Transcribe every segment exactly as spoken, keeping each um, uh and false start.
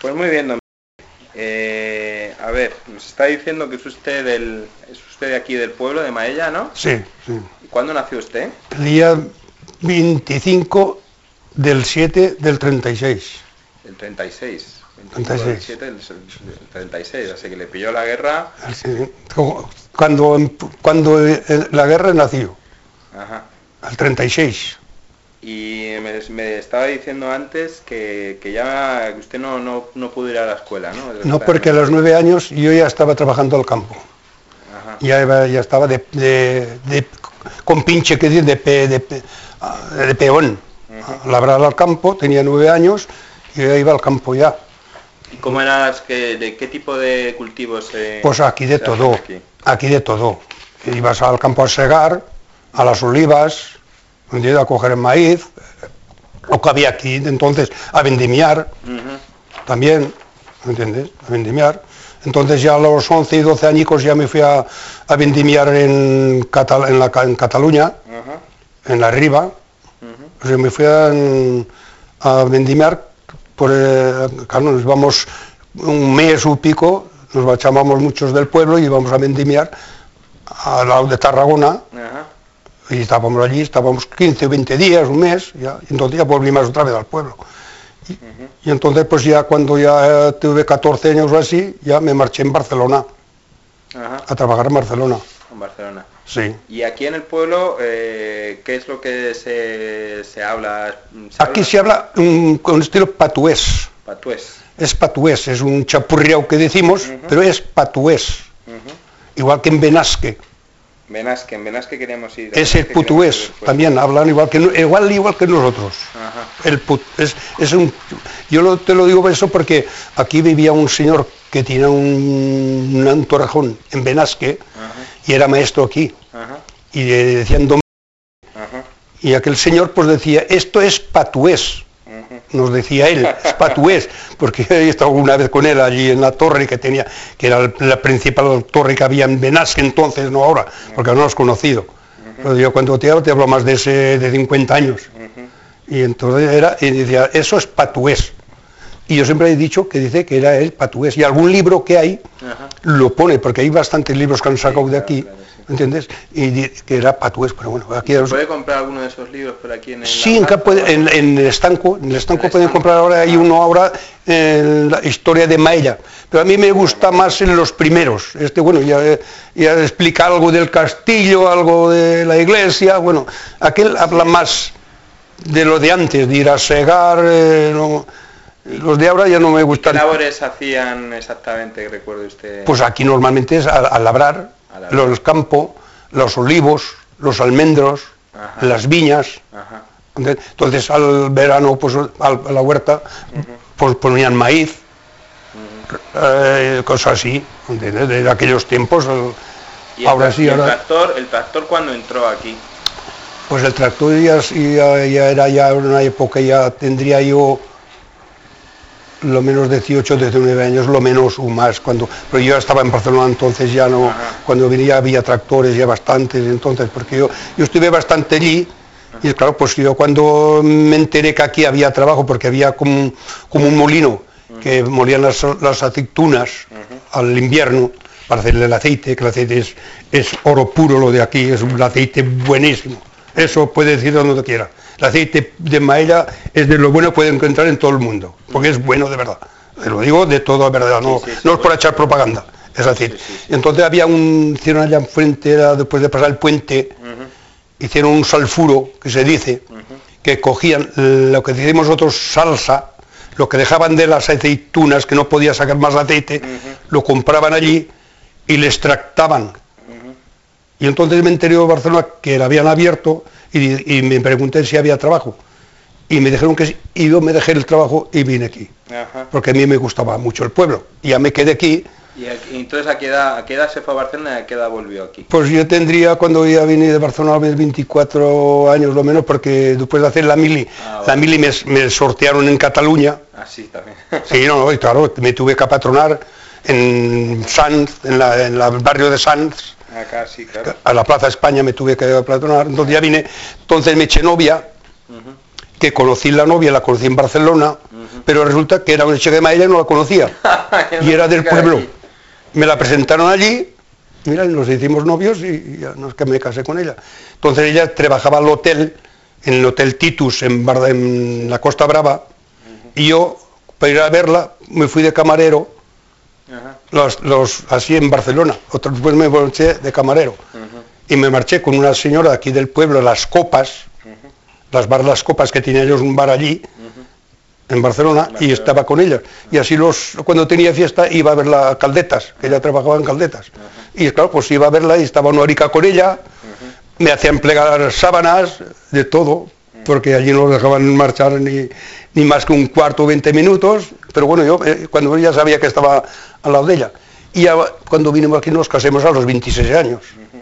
Pues muy bien, don eh, a ver, nos está diciendo que es usted del, es usted de aquí del pueblo de Maella, ¿no? Sí, sí. ¿Y cuándo nació usted? El día veinticinco del siete del treinta y seis. El treinta y seis. treinta y seis. Del siete del treinta y seis, así que le pilló la guerra. Sí, cuando, cuando la guerra nació. Ajá. Al treinta y seis. Y me, me estaba diciendo antes que, que ya que usted no, no, no pudo ir a la escuela, ¿no? No, porque a los nueve años yo ya estaba trabajando al campo. Ajá. Ya, ya estaba de, de, de con pinche que dice de, pe, de, pe, de peón. Uh-huh. A labrar al campo, tenía nueve años y yo iba al campo ya. ¿Y cómo eras, que, de qué tipo de cultivos? Eh, pues aquí de todo, aquí? aquí de todo. Ibas al campo a segar, a las olivas, a coger el maíz, lo que había aquí entonces, a vendimiar, uh-huh. también, ¿me entiendes? A vendimiar. Entonces ya a los once y doce añicos ya me fui a, a vendimiar en, Catal en, la, en Cataluña, uh-huh. en la Riba. Uh-huh. O sea, me fui a, a vendimiar, por, eh, claro, nos vamos un mes o pico, nos llamábamos muchos del pueblo y íbamos a vendimiar al lado de Tarragona. Uh-huh. Y estábamos allí, estábamos quince o veinte días, un mes, ya, y entonces ya volvimos otra vez al pueblo. Y, uh-huh. y entonces pues ya cuando ya tuve catorce años o así, ya me marché en Barcelona, uh-huh. a trabajar en Barcelona. En Barcelona. Sí. Y aquí en el pueblo, eh, ¿qué es lo que se, se habla? ¿Se aquí habla? se habla um, con estilo patués. Patués. Es patués, es un chapurriao que decimos, uh-huh. pero es patués. Uh-huh. Igual que en Benasque. Benasque, en Benasque queríamos ir. Es el putués, también hablan igual que igual igual que nosotros. Ajá. El put, es, es un, yo lo, te lo digo por eso porque aquí vivía un señor que tenía un, un torrejón en Benasque. Ajá. Y era maestro aquí. Ajá. Y le decían don. Ajá. Y aquel señor pues decía, esto es patués. Nos decía él, es patués, porque he estado una vez con él allí en la torre que tenía, que era la principal torre que había en Benasque entonces, no ahora, porque no lo has conocido. Uh-huh. Pero yo cuando te hablo, te hablo más de ese de cincuenta años. Uh-huh. Y entonces era, y decía, eso es patués. Y yo siempre he dicho que dice que era el patués. Y algún libro que hay, uh-huh. lo pone, porque hay bastantes libros que han sacado sí, de aquí. Claro, claro. ¿Entiendes? Y que era patués, pero bueno, aquí... ¿Se puede comprar alguno de esos libros por aquí en el... Sí, en, puede, en, en el estanco, en el estanco el pueden estanco. comprar ahora, hay uno ahora, en la historia de Maella, pero a mí me gusta más en los primeros, este bueno, ya, ya explica algo del castillo, algo de la iglesia, bueno, aquel habla más de lo de antes, de ir a segar, eh, no, los de ahora ya no me gustan. ¿Qué labores hacían exactamente, recuerde usted? Pues aquí normalmente es a, a labrar, los campos, los olivos, los almendros, ajá. las viñas. Ajá. Entonces al verano, pues a la huerta, uh-huh. pues ponían maíz, uh-huh. eh, cosas así, ¿entiendes? De aquellos tiempos. ¿Y ahora el, sí, ahora... el tractor, el tractor cuándo entró aquí? Pues el tractor ya, ya, ya era ya una época, ya tendría yo lo menos dieciocho, diecinueve años, lo menos o más, cuando, pero yo estaba en Barcelona entonces ya no, ajá. cuando venía había tractores ya bastantes, entonces, porque yo, yo estuve bastante allí, ajá. y claro, pues yo cuando me enteré que aquí había trabajo, porque había como, como un molino, ajá. que molían las, las aceitunas ajá. al invierno, para hacerle el aceite, que el aceite es, es oro puro lo de aquí, es un aceite buenísimo, eso puede decir donde quiera. El aceite de Maella es de lo bueno que puede encontrar en todo el mundo, porque es bueno de verdad. Te lo digo de todo, de verdad, no, sí, sí, sí, no es por echar propaganda, es decir. Sí, sí, sí. Entonces había un, hicieron allá enfrente, era después de pasar el puente, uh-huh. hicieron un sulfuro, que se dice, uh-huh. que cogían lo que decimos nosotros salsa, lo que dejaban de las aceitunas, que no podía sacar más aceite, uh-huh. lo compraban allí y le extractaban. Uh-huh. Y entonces me enteré de Barcelona que la habían abierto, Y, y me pregunté si había trabajo y me dijeron que sí, y yo me dejé el trabajo y vine aquí. Ajá. Porque a mí me gustaba mucho el pueblo y ya me quedé aquí. ¿Y aquí, entonces a qué, edad, a qué edad se fue a Barcelona y a qué edad volvió aquí? Pues yo tendría, cuando ya vine de Barcelona, veinticuatro años lo menos, porque después de hacer la mili, ah, vale. la mili me, me sortearon en Cataluña. Ah, sí, también. Sí, no, y claro, me tuve que apatronar en Sanz, en, la, en la, el barrio de Sanz. Acá sí, claro. A la Plaza España me tuve que aplatronar, entonces ya vine, entonces me eché novia, uh-huh. que conocí la novia, la conocí en Barcelona, uh-huh. Uh-huh. Pero resulta que era una chica de Maella y no la conocía. Y era del pueblo. De me la presentaron allí, mira, nos hicimos novios y ya nos, que me casé con ella. Entonces ella trabajaba al hotel, en el Hotel Titus, en, Barda, en la Costa Brava, uh-huh. Y yo, para ir a verla, me fui de camarero, uh-huh. los, los, así en Barcelona. Otro, después me marché de camarero. Uh-huh. Y me marché con una señora aquí del pueblo, Las Copas, uh-huh. las bar Las Copas, que tenía ellos un bar allí, uh-huh. en Barcelona, Barcelona, y estaba con ellas. Uh-huh. Y así los, cuando tenía fiesta iba a verla a Caldetas, que ella trabajaba en Caldetas. Uh-huh. Y claro, pues iba a verla y estaba una horica con ella, uh-huh. me hacían plegar sábanas, de todo, uh-huh. porque allí no dejaban marchar ni, ni más que un cuarto o veinte minutos, pero bueno, yo eh, cuando ella sabía que estaba al lado de ella. Y ya cuando vinimos aquí nos casamos a los veintiséis años. Uh-huh.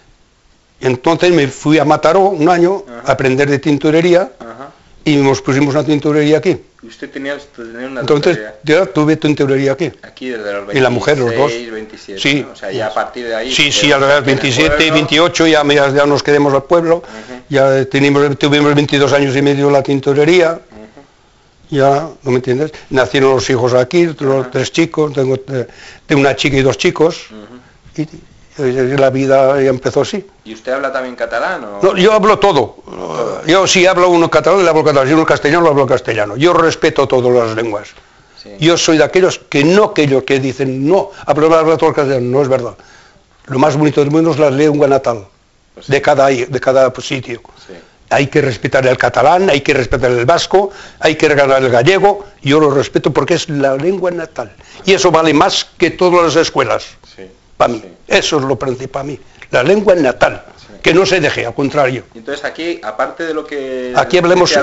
Entonces me fui a Mataró un año, uh-huh. a aprender de tintorería, uh-huh. y nos pusimos una tintorería aquí. ¿Y usted tenía, tenía una Entonces yo tuve tintorería aquí. Aquí desde los veintiséis, y la mujer, los dos. veintisiete, sí. ¿no? O sea, ya a partir de ahí... Sí, sí, a los veintisiete y veintiocho ya, ya, ya nos quedamos al pueblo, uh-huh. ya tenimos, tuvimos veintidós años y medio la tintorería, uh-huh. ya, ¿no me entiendes? Nacieron los hijos aquí, los uh-huh. tres chicos, tengo, tengo una chica y dos chicos, uh-huh. y, la vida ya empezó así. ¿Y usted habla también catalán? ¿O? No, yo hablo todo. todo. Yo si hablo uno catalán, le hablo catalán. Si uno castellano, le hablo castellano. Yo respeto todas las lenguas. Sí. Yo soy de aquellos que no aquellos que dicen, no, hablo, hablo todo el castellano. No es verdad. Lo más bonito del mundo es la lengua natal, pues sí. de, cada, de cada sitio. Sí. Hay que respetar el catalán, hay que respetar el vasco, hay que respetar el gallego. Yo lo respeto porque es la lengua natal. Y eso vale más que todas las escuelas. Sí. Para mí, sí. Eso es lo principal para mí, la lengua natal, sí. que no se deje, al contrario. Entonces aquí, aparte de lo que... Aquí hablamos,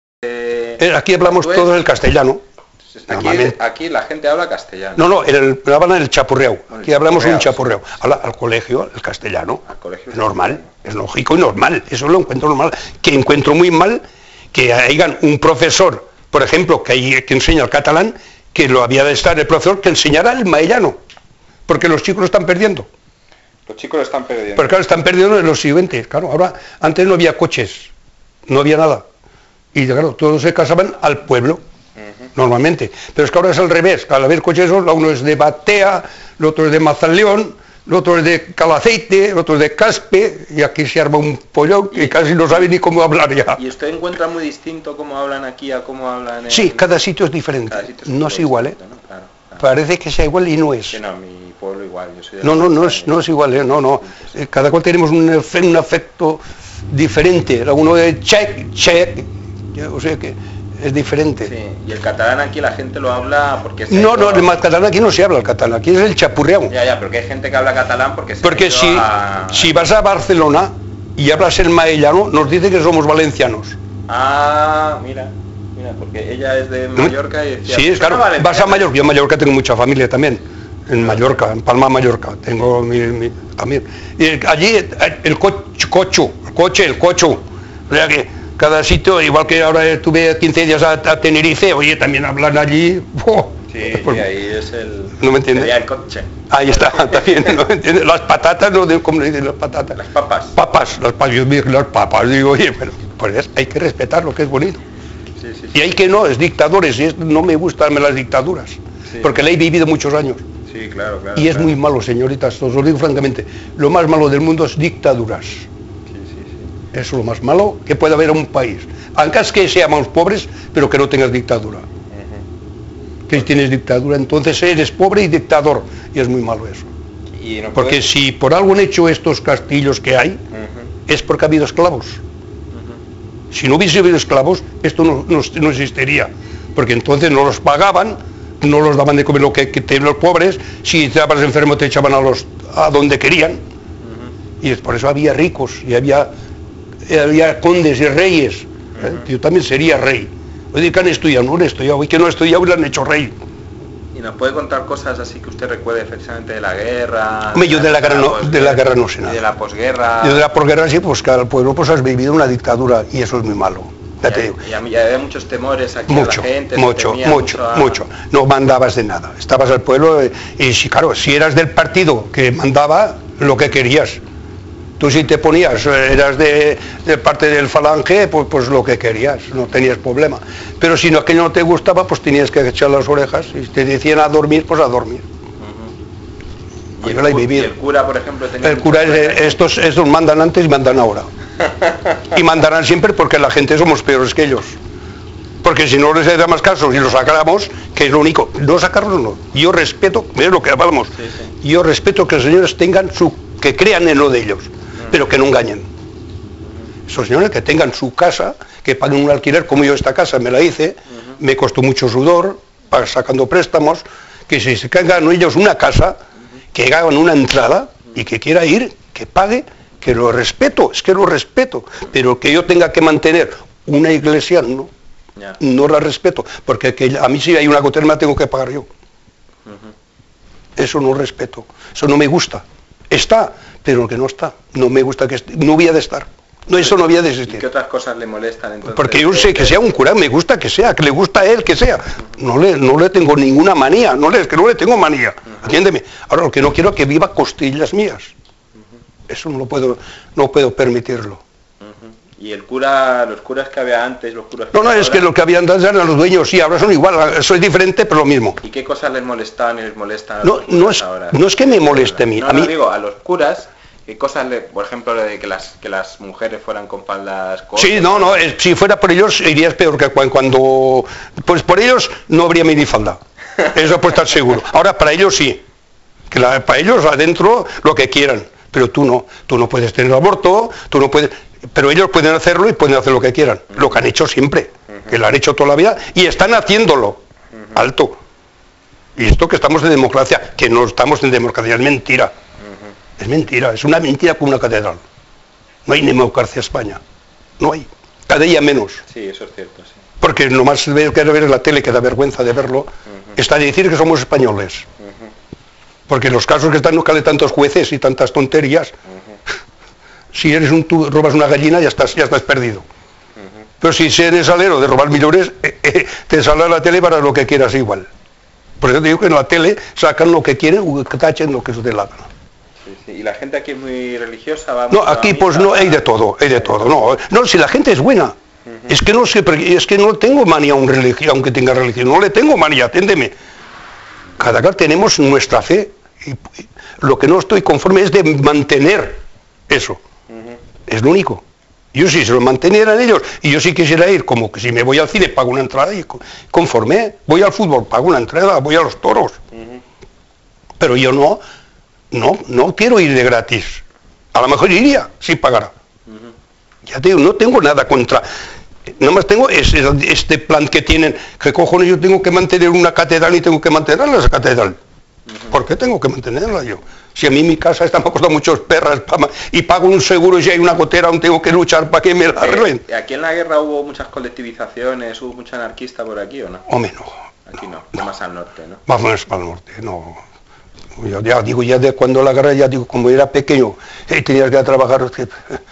eh, aquí hablamos todo el castellano. Aquí, aquí la gente habla castellano. No, no, el, hablan el chapurreo, bueno, aquí hablamos un chapurreo. Sí. Al, al colegio, el castellano, al colegio, es normal, es lógico y normal, eso lo encuentro normal. Que encuentro muy mal que hayan un profesor, por ejemplo, que, hay, que enseña el catalán, que lo había de estar el profesor que enseñara el maellano. Porque los chicos lo están perdiendo. Los chicos lo están perdiendo. Porque claro, están perdiendo en lo siguiente. Claro, ahora, antes no había coches, no había nada. Y claro, todos se casaban al pueblo, uh-huh. normalmente. Pero es que ahora es al revés. Al haber coches, uno es de Batea, el otro es de Mazaleón, el otro es de Calaceite, el otro es de Caspe, y aquí se arma un pollón que casi no sabe ni cómo hablar ya. ¿Y usted encuentra muy distinto cómo hablan aquí a cómo hablan en... Sí, cada sitio es diferente. Sitio es no es igual, ¿eh? ¿no? Claro, claro. Parece que sea igual y no es. Que no, mi pueblo igual, yo soy de no, no, no es, no es igual, ¿eh? no, no. Eh, cada cual tenemos un, un afecto diferente. Uno de check, check, o sea que es diferente. Sí, y el catalán aquí la gente lo habla porque... Se no, no, el catalán aquí no se habla el catalán, aquí es el chapurreado. Ya, ya, porque hay gente que habla catalán porque se Porque si, a... si vas a Barcelona y hablas el maellano, nos dice que somos valencianos. Ah, mira. Mira, porque ella es de Mallorca y decía... Sí, es claro, vale, vas a Mallorca, yo en Mallorca tengo mucha familia también, en Mallorca, en Palma, Mallorca, tengo mi, mi, también. Y el, allí el coche, cocho, el coche, el cocho, o sea que cada sitio, igual que ahora estuve quince días a, a Tenerife, oye, también hablan allí... Oh, sí, pues, y ahí es el... ¿No me entiendes? El coche. Ahí está, también, ¿no me entiendes? Las patatas, no de cómo le dicen las patatas. Las papas. Papas, las papas, yo digo las papas, digo, oye, pero pues hay que respetar lo que es bonito. Sí, sí, sí. Y hay que no, es dictadores, y es, no me gustan las dictaduras, sí, porque la he vivido muchos años. Sí, claro, claro. Y es claro. muy malo, señoritas, os lo digo francamente, lo más malo del mundo es dictaduras. Sí, sí, sí. Eso es lo más malo que puede haber en un país. Aunque es que seamos pobres, pero que no tengas dictadura. Uh-huh. Que si tienes dictadura, entonces eres pobre y dictador, y es muy malo eso. ¿Y no porque si por algo han hecho estos castillos que hay, uh-huh. es porque ha habido esclavos. Si no hubiese habido esclavos, esto no, no, no existiría, porque entonces no los pagaban, no los daban de comer lo que, que te, los pobres, si estabas enfermo te echaban a los a donde querían, uh-huh. y por eso había ricos, y había, había condes y reyes, uh-huh. ¿eh? Yo también sería rey. Oye, que han estudiado, no han estudiado, y que no han estudiado y lo han hecho rey. ¿Y nos puede contar cosas así que usted recuerde efectivamente de la guerra? Hombre, yo de la guerra no, de la guerra no sé nada. ¿Y de la posguerra? Yo de la posguerra sí, pues cada pueblo pues has vivido una dictadura y eso es muy malo. Ya te digo. Y a mí ya había muchos temores aquí mucho, a la gente. Mucho, mucho, mucho, a... mucho. No mandabas de nada. Estabas al pueblo y, y si claro, si eras del partido que mandaba lo que querías. Tú si te ponías, eras de, de parte del falange, pues, pues lo que querías, no tenías problema. Pero si no, aquello no te gustaba, pues tenías que echar las orejas. Y si te decían a dormir, pues a dormir. Uh-huh. ¿Y, el, cu- y el cura, por ejemplo, tenía el cura es, estos, estos mandan antes y mandan ahora. Y mandarán siempre porque la gente somos peores que ellos. Porque si no les da más caso, si los sacáramos, que es lo único, no sacarlos no. Yo respeto, es lo que hablamos, sí, sí. Yo respeto que los señores tengan su, que crean en lo de ellos, uh-huh. pero que no engañen. Uh-huh. Esos señores que tengan su casa, que paguen un alquiler, como yo esta casa me la hice, uh-huh. me costó mucho sudor, para, sacando préstamos, que si se hagan ellos una casa, uh-huh. que hagan una entrada, y que quiera ir, que pague, que lo respeto, es que lo respeto, pero que yo tenga que mantener una iglesia, no. Yeah. No la respeto, porque que a mí si hay una gotera me la tengo que pagar yo. Uh-huh. Eso no respeto, eso no me gusta. Está, pero que no está. No me gusta que esté, no había de estar. No, eso no había de existir. ¿Y qué otras cosas le molestan entonces? Porque yo sé que sea un cura, me gusta que sea, que le gusta a él que sea. Uh-huh. No le, no le tengo ninguna manía, no le, es que no le tengo manía. Uh-huh. Atiéndeme. Ahora lo que no quiero es que viva costillas mías. Uh-huh. Eso no lo puedo, no puedo permitirlo. ¿Y el cura, los curas que había antes, los curas que No, no, ahora? Es que los que habían antes eran los dueños, sí, ahora son igual, eso es diferente, pero lo mismo. ¿Y qué cosas les molestaban y les molestan a no, los no es, ahora? No es que me moleste a mí. No, a no, mí... digo, a los curas, ¿qué cosas, le, por ejemplo, de que las que las mujeres fueran con faldas cortas? Sí, no, no, es, si fuera por ellos, irías peor que cuando... Pues por ellos no habría minifalda, eso puede estar seguro. Ahora, para ellos sí, que la, para ellos adentro lo que quieran, pero tú no, tú no puedes tener aborto, tú no puedes... Pero ellos pueden hacerlo y pueden hacer lo que quieran, uh-huh. lo que han hecho siempre, uh-huh. que lo han hecho toda la vida y están haciéndolo, uh-huh. alto. Y esto que estamos en democracia, que no estamos en democracia, es mentira. Uh-huh. Es mentira, es una mentira como una catedral. No hay democracia en España, no hay, cada día menos. Sí, eso es cierto, sí. Porque nomás que ver en la tele, que da vergüenza de verlo, uh-huh. está de decir que somos españoles. Uh-huh. Porque los casos que están no caen tantos jueces y tantas tonterías. Uh-huh. Si eres un, tú robas una gallina, ya estás, ya estás perdido. Uh-huh. Pero si eres alero de robar millones, eh, eh, te sale a la tele para lo que quieras igual. Por eso te digo que en la tele sacan lo que quieren o que tachen lo que se te la gana. Sí, sí. ¿Y la gente aquí es muy religiosa? ¿Va no, aquí pues no, hay de todo, hay de todo. No, no, si la gente es buena. Uh-huh. Es que no sé, es que no tengo manía a un religión, aunque tenga religión, no le tengo manía, aténdeme. Cada cual tenemos nuestra fe. Y, y lo que no estoy conforme es de mantener eso. Es lo único. Yo si se lo mantenieran ellos, y yo si quisiera ir, como que si me voy al cine, pago una entrada y conforme, voy al fútbol, pago una entrada, voy a los toros. Uh-huh. Pero yo no, no, no quiero ir de gratis. A lo mejor iría, si pagara. Uh-huh. Ya te digo, no tengo nada contra. Nada más tengo ese, este plan que tienen, que cojones yo tengo que mantener una catedral y tengo que mantenerla esa catedral. Uh-huh. ¿Por qué tengo que mantenerla yo? Si a mí mi casa esta me ha costado muchos perras y pago un seguro y si hay una gotera aún tengo que luchar para que me la arreglen. Eh, ¿Aquí en la guerra hubo muchas colectivizaciones, hubo mucha anarquista por aquí o no? Hombre, no. Aquí no, no. Más al norte, ¿no? Más, más al norte, no. Yo ya digo, ya de cuando la guerra, ya digo, como era pequeño, hey, tenías que trabajar, ¿qué,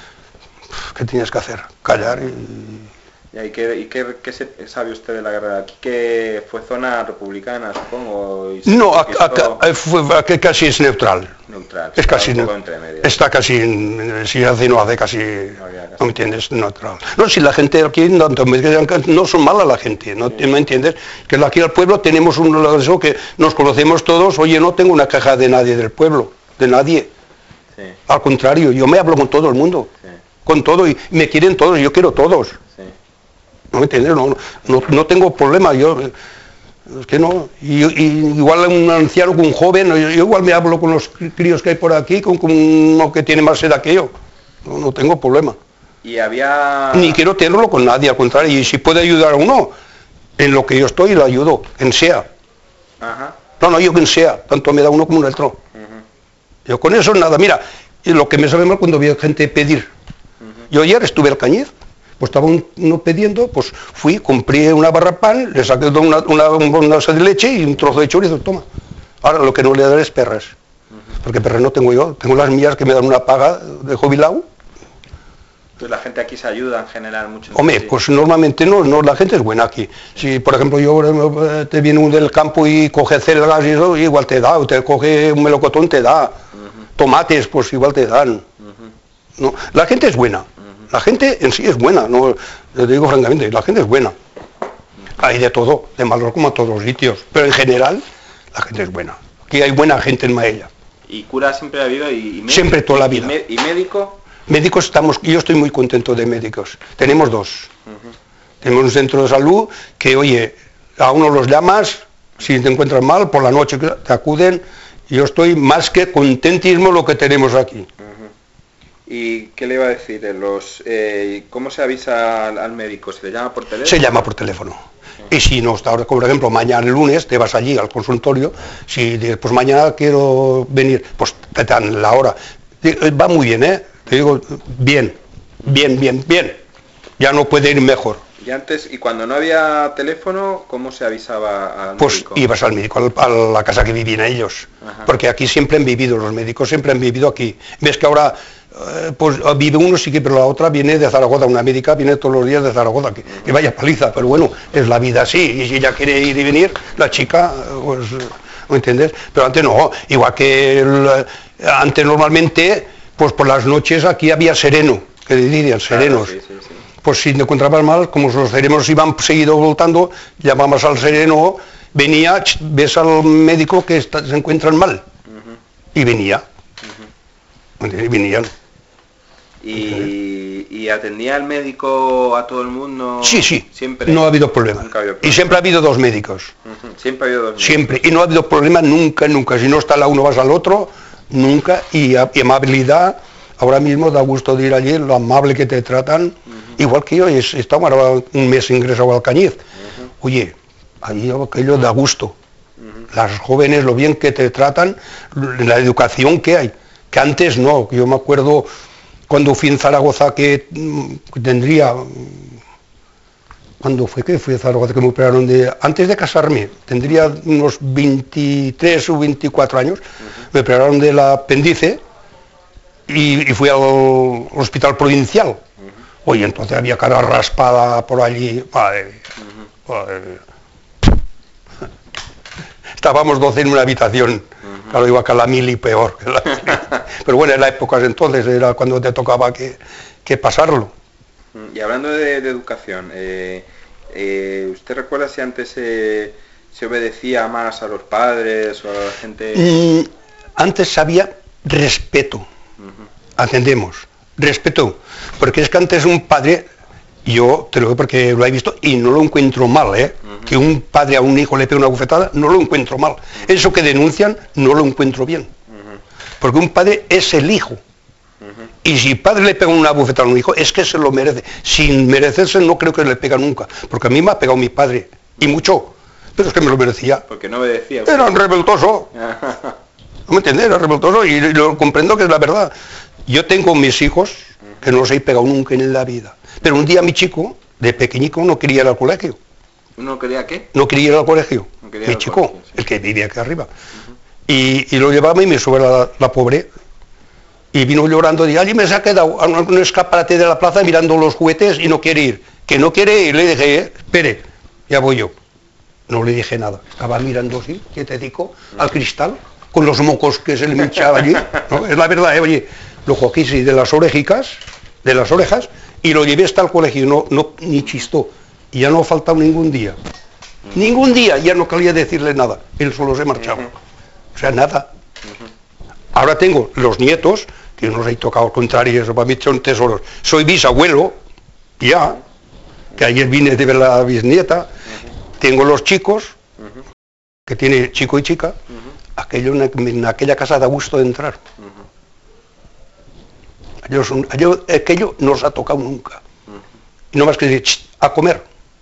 qué tenías que hacer? Callar y... ¿Y qué, y qué, qué sabe usted de la guerra? Aquí que fue zona republicana, supongo. Y no, acá, acá, fue, acá casi es neutral. Neutral. Es casi un poco entre medio. Está casi, si hace no hace casi, no, casi. ¿No me entiendes? Neutral. No, si la gente aquí no, no son malas la gente, ¿no, sí. ¿Me entiendes? Que aquí al pueblo tenemos un eso que nos conocemos todos. Oye, no tengo una queja de nadie del pueblo, de nadie. Sí. Al contrario, yo me hablo con todo el mundo, sí. con todo y me quieren todos, yo quiero todos. Sí. ¿No me entiendes? No, no, no tengo problema, yo, es que no, y, y igual un anciano con un joven, yo, yo igual me hablo con los críos que hay por aquí, con, con uno que tiene más edad que yo, no, no tengo problema. Y había... Ni quiero tenerlo con nadie, al contrario, y si puede ayudar a uno, en lo que yo estoy, lo ayudo, en sea. Ajá. No, no, yo quien sea, tanto me da uno como un otro. Uh-huh. Yo con eso nada, mira, y lo que me sabe mal cuando veo gente pedir. Uh-huh. Yo ayer estuve al Cañiz, pues estaba uno pidiendo, pues fui, compré una barra de pan, le saqué una, una, una de leche y un trozo de chorizo, toma. Ahora lo que no le daré es perras, uh-huh. porque perras no tengo yo, tengo las mías que me dan una paga de jubilado. Pues la gente aquí se ayuda en general mucho. Hombre, sí. Pues normalmente no, no, la gente es buena aquí. Si por ejemplo yo te viene uno del campo y coge celgas y eso, igual te da, o te coge un melocotón, te da. Uh-huh. Tomates, pues igual te dan. Uh-huh. no. La gente es buena. Uh-huh. La gente en sí es buena, no, te digo francamente, la gente es buena. Uh-huh. Hay de todo, de malos como a todos los sitios, pero en general la gente es buena. Aquí hay buena gente en Maella. ¿Y cura siempre ha habido? Y, y médico, siempre, toda la vida. ¿Y, y médico? Médicos estamos, yo estoy muy contento de médicos. Tenemos dos. Uh-huh. Tenemos un centro de salud que, oye, a uno los llamas, si te encuentras mal, por la noche te acuden. Yo estoy más que contentísimo lo que tenemos aquí. Uh-huh. ¿Y qué le iba a decir? Los, eh, ¿Cómo se avisa al, al médico? ¿Se le llama por teléfono? Se llama por teléfono. Uh-huh. Y si no está, como por ejemplo, mañana el lunes te vas allí al consultorio, si dices, pues mañana quiero venir, pues te dan la hora. Va muy bien, ¿eh? Te digo, bien, bien, bien, bien. Ya no puede ir mejor. Y antes, y cuando no había teléfono, ¿cómo se avisaba al pues médico? Pues ibas al médico, a la casa que vivían ellos. Ajá. Porque aquí siempre han vivido, los médicos siempre han vivido aquí. Ves que ahora, eh, pues vive uno sí que, pero la otra viene de Zaragoza, una médica viene todos los días de Zaragoza, que, uh-huh. que vaya paliza, pero bueno, es la vida así, y si ella quiere ir y venir, la chica, pues, ¿me entiendes? Pero antes no, igual que el, antes normalmente, pues por las noches aquí había sereno, que dirían, serenos. Claro, sí, sí, sí. Pues si te encontrabas mal, como los serenos iban seguido voltando, llamabas al sereno, venía, ves al médico que está, se encuentran mal, uh-huh. y venía, uh-huh. y venían. ¿Y, ¿Y atendía el médico a todo el mundo? Sí, sí, siempre. No ha habido problema. Nunca ha habido problema. Y siempre ha habido dos médicos. Uh-huh. Siempre ha habido dos médicos. Siempre, y no ha habido problema nunca, nunca. Si no está la uno vas al otro, nunca, y, y amabilidad. Ahora mismo da gusto de ir allí, lo amable que te tratan, uh-huh. igual que yo, estamos ahora un mes ingresado al Cañiz. Uh-huh. Oye, ahí aquello da gusto. Uh-huh. Las jóvenes, lo bien que te tratan, la educación que hay, que antes no. Yo me acuerdo cuando fui en Zaragoza que, que tendría, ¿cuándo fue que fui a Zaragoza que me operaron de, antes de casarme, tendría unos veintitrés o veinticuatro años, uh-huh. me operaron del apéndice. Y, y fui al hospital provincial. Uh-huh. Oye, entonces había cara raspada por allí. Madre, uh-huh. madre. Estábamos doce en una habitación. Uh-huh. Claro, iba a la mil y peor. Que la mil. Pero bueno, en la época entonces era cuando te tocaba que, que pasarlo. Y hablando de, de educación, eh, eh, ¿usted recuerda si antes eh, se obedecía más a los padres o a la gente? Mm, antes había respeto. Uh-huh. Atendemos, respeto, porque es que antes un padre, yo te lo digo porque lo he visto y no lo encuentro mal, ¿eh? Uh-huh. Que un padre a un hijo le pegue una bofetada, no lo encuentro mal. Uh-huh. Eso que denuncian, no lo encuentro bien. Uh-huh. Porque un padre es el hijo. Uh-huh. Y si el padre le pega una bofetada a un hijo, es que se lo merece. Sin merecerse no creo que le pega nunca, porque a mí me ha pegado mi padre, y mucho, pero es que me lo merecía. Porque no obedecía. Usted. Era un revoltoso. ¿No me entiendes? Era revoltoso y lo comprendo que es la verdad. Yo tengo mis hijos que no los he pegado nunca en la vida. Pero un día mi chico, de pequeñico, no quería ir al colegio. ¿No quería qué? No quería ir al colegio. No mi al chico, colegio, sí. El que vivía aquí arriba. Uh-huh. y, y lo llevaba y me sube la, la pobre. Y vino llorando y allí me se ha quedado a un escaparate de la plaza mirando los juguetes y no quiere ir. Que no quiere ir. Le dije, eh, espere, ya voy yo. No le dije nada. Estaba mirando así, quietecico, uh-huh. al cristal, con los mocos que se le hinchaba allí, ¿no? Es la verdad, ¿eh? Oye, lo cogí sí, de las orejicas, de las orejas, y lo llevé hasta el colegio, no, no, ni chistó, y ya no ha faltado ningún día, uh-huh. ningún día, ya no quería decirle nada, él solo se marchaba, uh-huh. o sea, nada. Uh-huh. Ahora tengo los nietos, que no os he tocado al contrario, eso para mí son tesoros, soy bisabuelo, ya, que ayer vine de ver la bisnieta, uh-huh. tengo los chicos, uh-huh. que tiene chico y chica, uh-huh. aquello en, en aquella casa da gusto de entrar. Uh-huh. Aquello, son, aquello, aquello no os ha tocado nunca. Uh-huh. Y no más que decir, a comer.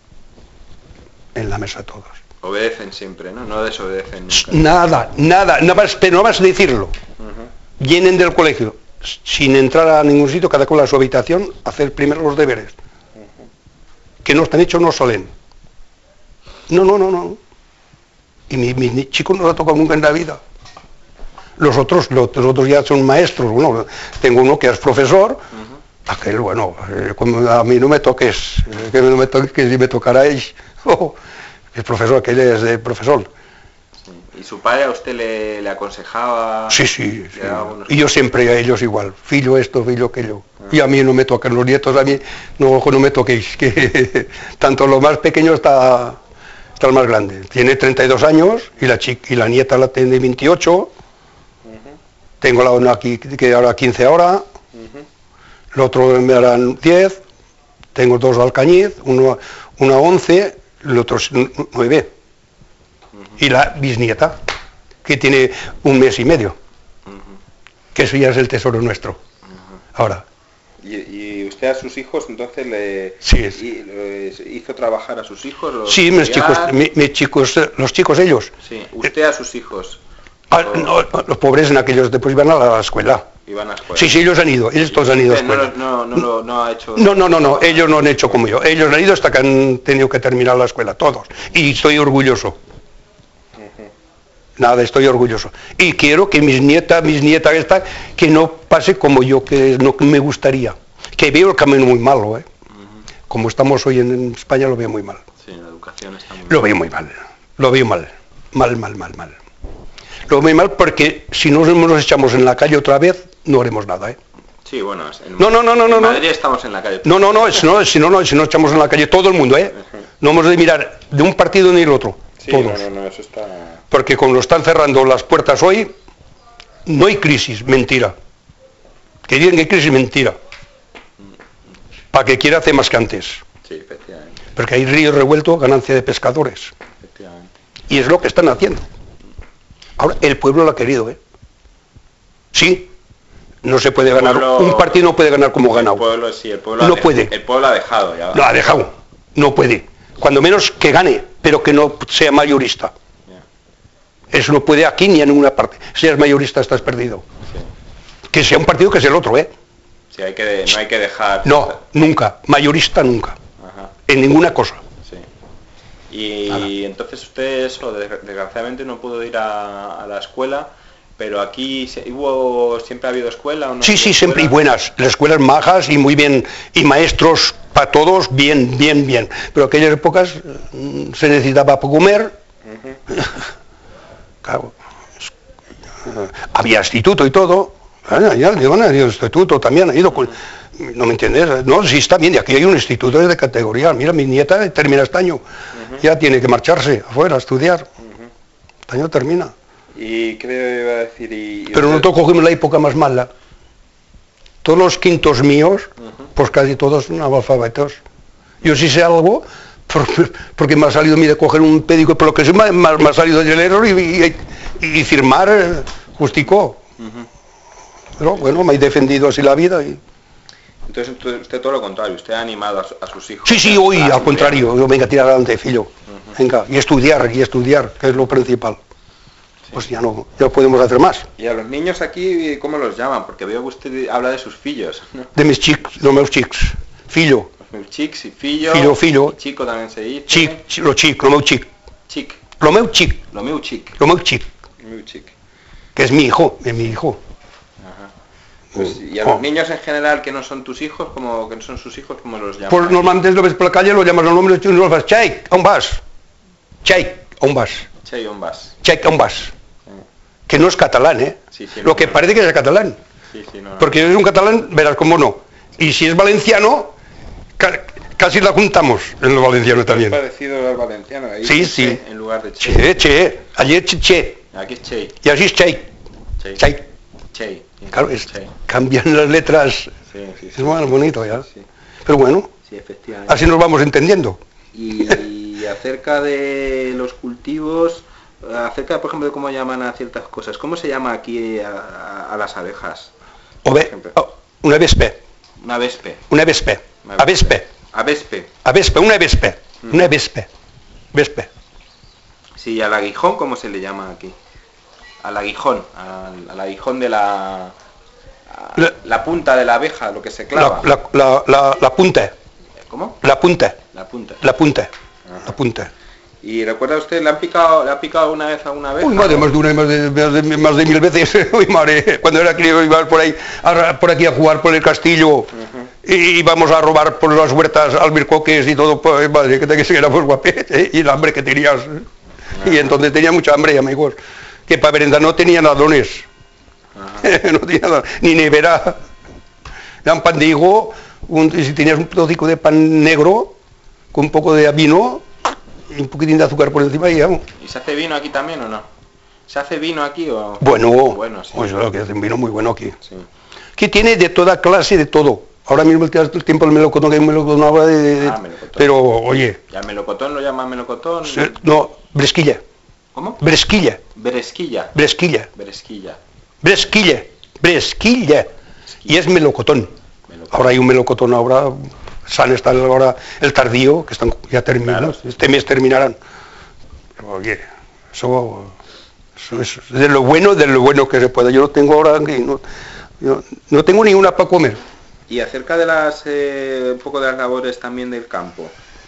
En la mesa todos. Obedecen siempre, ¿no? No desobedecen nunca. Nada, nada, nada más, pero no más decirlo. Uh-huh. Vienen del colegio, sin entrar a ningún sitio, cada cual a su habitación, hacer primero los deberes. Uh-huh. Que no están hechos, no salen. No, no, no, no. Y mi, mi chico no lo ha tocado nunca en la vida. Los otros, los, los otros ya son maestros. Bueno, tengo uno que es profesor, uh-huh. aquel, bueno, eh, como a mí no me toques, eh, que no me toques, que si me tocara él, oh, el profesor, aquel es de profesor. Sí. ¿Y su padre a usted le, le aconsejaba? Sí, sí, sí. Algunos... Y yo siempre a ellos igual, fillo esto, fillo aquello. Ah. Y a mí no me tocan los nietos, a mí no, ojo, no me toquéis, que tanto lo más pequeño está, está el más grande. Tiene treinta y dos años y la, chica, y la nieta la tiene veintiocho. Uh-huh. Tengo la una aquí que ahora quince ahora. Uh-huh. El otro me harán diez. Tengo dos de Alcañiz, uno, una once, el otro nueve. Y la bisnieta, que tiene un mes y medio, uh-huh. que eso ya es el tesoro nuestro. Uh-huh. Ahora. ¿Y, ¿Y usted a sus hijos entonces le sí, sí. Y, les hizo trabajar a sus hijos? Los sí, mis chicos, mi, mis chicos, los chicos ellos. Sí, usted a sus hijos. Ah, no, los pobres en aquellos después iban a la escuela. Iban a la escuela. Sí, sí, ellos han ido, ellos todos han ido a la escuela. No, no, no, no, ha hecho... no, no, no, no, ellos no han hecho como yo. Ellos han ido hasta que han tenido que terminar la escuela, todos. Y estoy orgulloso. Nada, estoy orgulloso. Y quiero que mis nietas, mis nietas esta, que no pase como yo, que no me gustaría. Que veo el camino muy malo, ¿eh? Uh-huh. Como estamos hoy en España, lo veo muy mal. Sí, la educación está muy Lo veo muy mal. Lo veo mal. Mal, mal, mal, mal. Lo veo muy mal porque si no nos echamos en la calle otra vez, no haremos nada, ¿eh? Sí, bueno, en, no, no, no, no, en no, Madrid estamos en la calle. No, no, no, si no, si no, no, si no echamos en la calle todo el mundo, ¿eh? Uh-huh. No hemos de mirar de un partido ni el otro. Sí, todos. No, no, no, eso está... Porque como lo están cerrando las puertas hoy, no hay crisis, mentira. Que digan que hay crisis, mentira. Para que quiera hacer más que antes. Sí, efectivamente. Porque hay río revuelto, ganancia de pescadores. Efectivamente. Y es lo que están haciendo. Ahora, el pueblo lo ha querido, ¿eh? Sí, no se puede ganar, pueblo, un partido no puede ganar como el ganado. Pueblo, sí, el pueblo no ha de, puede. El pueblo ha dejado ya. Lo ha dejado, no puede. Cuando menos que gane, pero que no sea mayorista. Yeah. Eso no puede aquí ni en ninguna parte. Si eres mayorista estás perdido. Sí. Que sea un partido que sea el otro, ¿eh? Sí, hay que, no hay que dejar... No, nunca, mayorista nunca. Ajá. En ninguna cosa. Sí. Y Nada. Entonces usted, eso, desgraciadamente no pudo ir a, a la escuela, pero aquí hubo, siempre ha habido escuela. ¿O no? Sí, sí, escuela? Siempre, y buenas. Las escuelas majas y muy bien, y maestros para todos, bien, bien, bien. Pero aquellas épocas mmm, se necesitaba para comer. Uh-huh. Claro. Uh-huh. Había instituto y todo. Ah, ya, digo, no, el instituto también ha ido con... No me entiendes, no, sí está bien, y aquí hay un instituto de categoría. Mira, mi nieta termina este año, uh-huh. ya tiene que marcharse afuera a estudiar. Uh-huh. Este año termina. ¿Y qué le iba a decir? Y, y Pero usted... nosotros cogimos la época más mala. Todos los quintos míos, uh-huh. pues casi todos son analfabetos. Yo sí sé algo, por, porque me ha salido a mí de coger un pédico, pero lo que sí me, me, me ha salido de leer y, y, y firmar eh, justico. Uh-huh. Pero bueno, me he defendido así la vida. Y... Entonces usted todo lo contrario, usted ha animado a, su, a sus hijos. Sí, sí, hoy al contrario, yo venga a tirar adelante, filho. Uh-huh. Venga, y estudiar, y estudiar, que es lo principal. Sí. Pues ya no, ya podemos hacer más. ¿Y a los niños aquí cómo los llaman? Porque veo que usted habla de sus fillos, ¿no? De mis chics, los meus chics, fillo. Los meus chics y fillo. Fillo, fillo. Y chico también se dice. Chic, lo chic, lo meu chic. Chic. Lo meu chic. Lo meu chic. Lo meu chic. Lo meu chic. Que es mi hijo, es mi hijo. Pues, y a los oh. niños en general que no son tus hijos, como que no son sus hijos, ¿cómo los llaman? Pues normalmente lo ves por la calle, lo llamas al nombre y los vas, Cheik, ¿a un vas? Cheik, ¿a un vas? Cheik, ¿a un vas? Cheik, ¿a un vas? Sí. Que no es catalán, ¿eh? Sí, sí, lo no, que no, parece que es catalán. Sí, sí, no, no. Porque si es un catalán, verás cómo no. Y si es valenciano, ca casi la juntamos en los valencianos también. Es parecido al valenciano, ahí sí, es sí. Che, en lugar de Che. Che, che, allí es che, che. Aquí es Che. Y así es Cheik. Cheik. Cheik. Che. Claro, es, cambian las letras, sí, sí, sí, es más bonito ya. Sí, sí. Pero bueno, sí, efectivamente. Así nos vamos entendiendo. Y, y acerca de los cultivos, acerca, por ejemplo, de cómo llaman a ciertas cosas, ¿cómo se llama aquí a, a, a las abejas? Ove, oh, una vespe. Una vespe. Una vespe. A vespe. A vespe. A vespe, una vespe. Mm. Una vespe. Vespe. Sí, al aguijón, ¿cómo se le llama aquí? Al aguijón, al, al aguijón de la, la... La punta de la abeja, lo que se clava. La, la, la, la, la punta. ¿Cómo? La punta. La punta. La punta. Ajá. La punta. ¿Y recuerda usted, le han picado, le ha picado una vez a una abeja? Uy, madre, más de una, más de, más de, más de mil veces. Uy, madre, cuando era crío iba por ahí, a, por aquí a jugar por el castillo, uh-huh. y íbamos a robar por las huertas albircoques y todo, pues, madre, que te que éramos guapetes, ¿eh? Y el hambre que tenías. Ah. Y entonces tenía mucha hambre, amigos, que para merendar no tenía nadones, no tenía nada, ni nevera. Dan pan de higo, un, si tenías un trocico de pan negro, con un poco de vino, y un poquitín de azúcar por encima y ya. ¿Y se hace vino aquí también o no? ¿Se hace vino aquí o...? Bueno, bueno sí. Pues lo que hacen vino muy bueno aquí. Sí. Que tiene de toda clase, de todo. Ahora mismo el tiempo del melocotón, que hay un melocotón ahora de... de ah, melocotón. Pero, oye... ¿Y al melocotón lo llaman melocotón? Se, no, bresquilla. ¿Cómo? Bresquilla. Bresquilla. Bresquilla. Bresquilla. Bresquilla. Bresquilla. Y es melocotón. melocotón. Ahora hay un melocotón ahora... San está ahora el tardío, que están ya terminados. Claro. Este mes terminarán. Pero, oye, eso... Eso es de lo bueno, de lo bueno que se pueda. Yo no tengo ahora, no, yo no tengo ni una para comer. Y acerca de las, eh, un poco de las labores también del campo,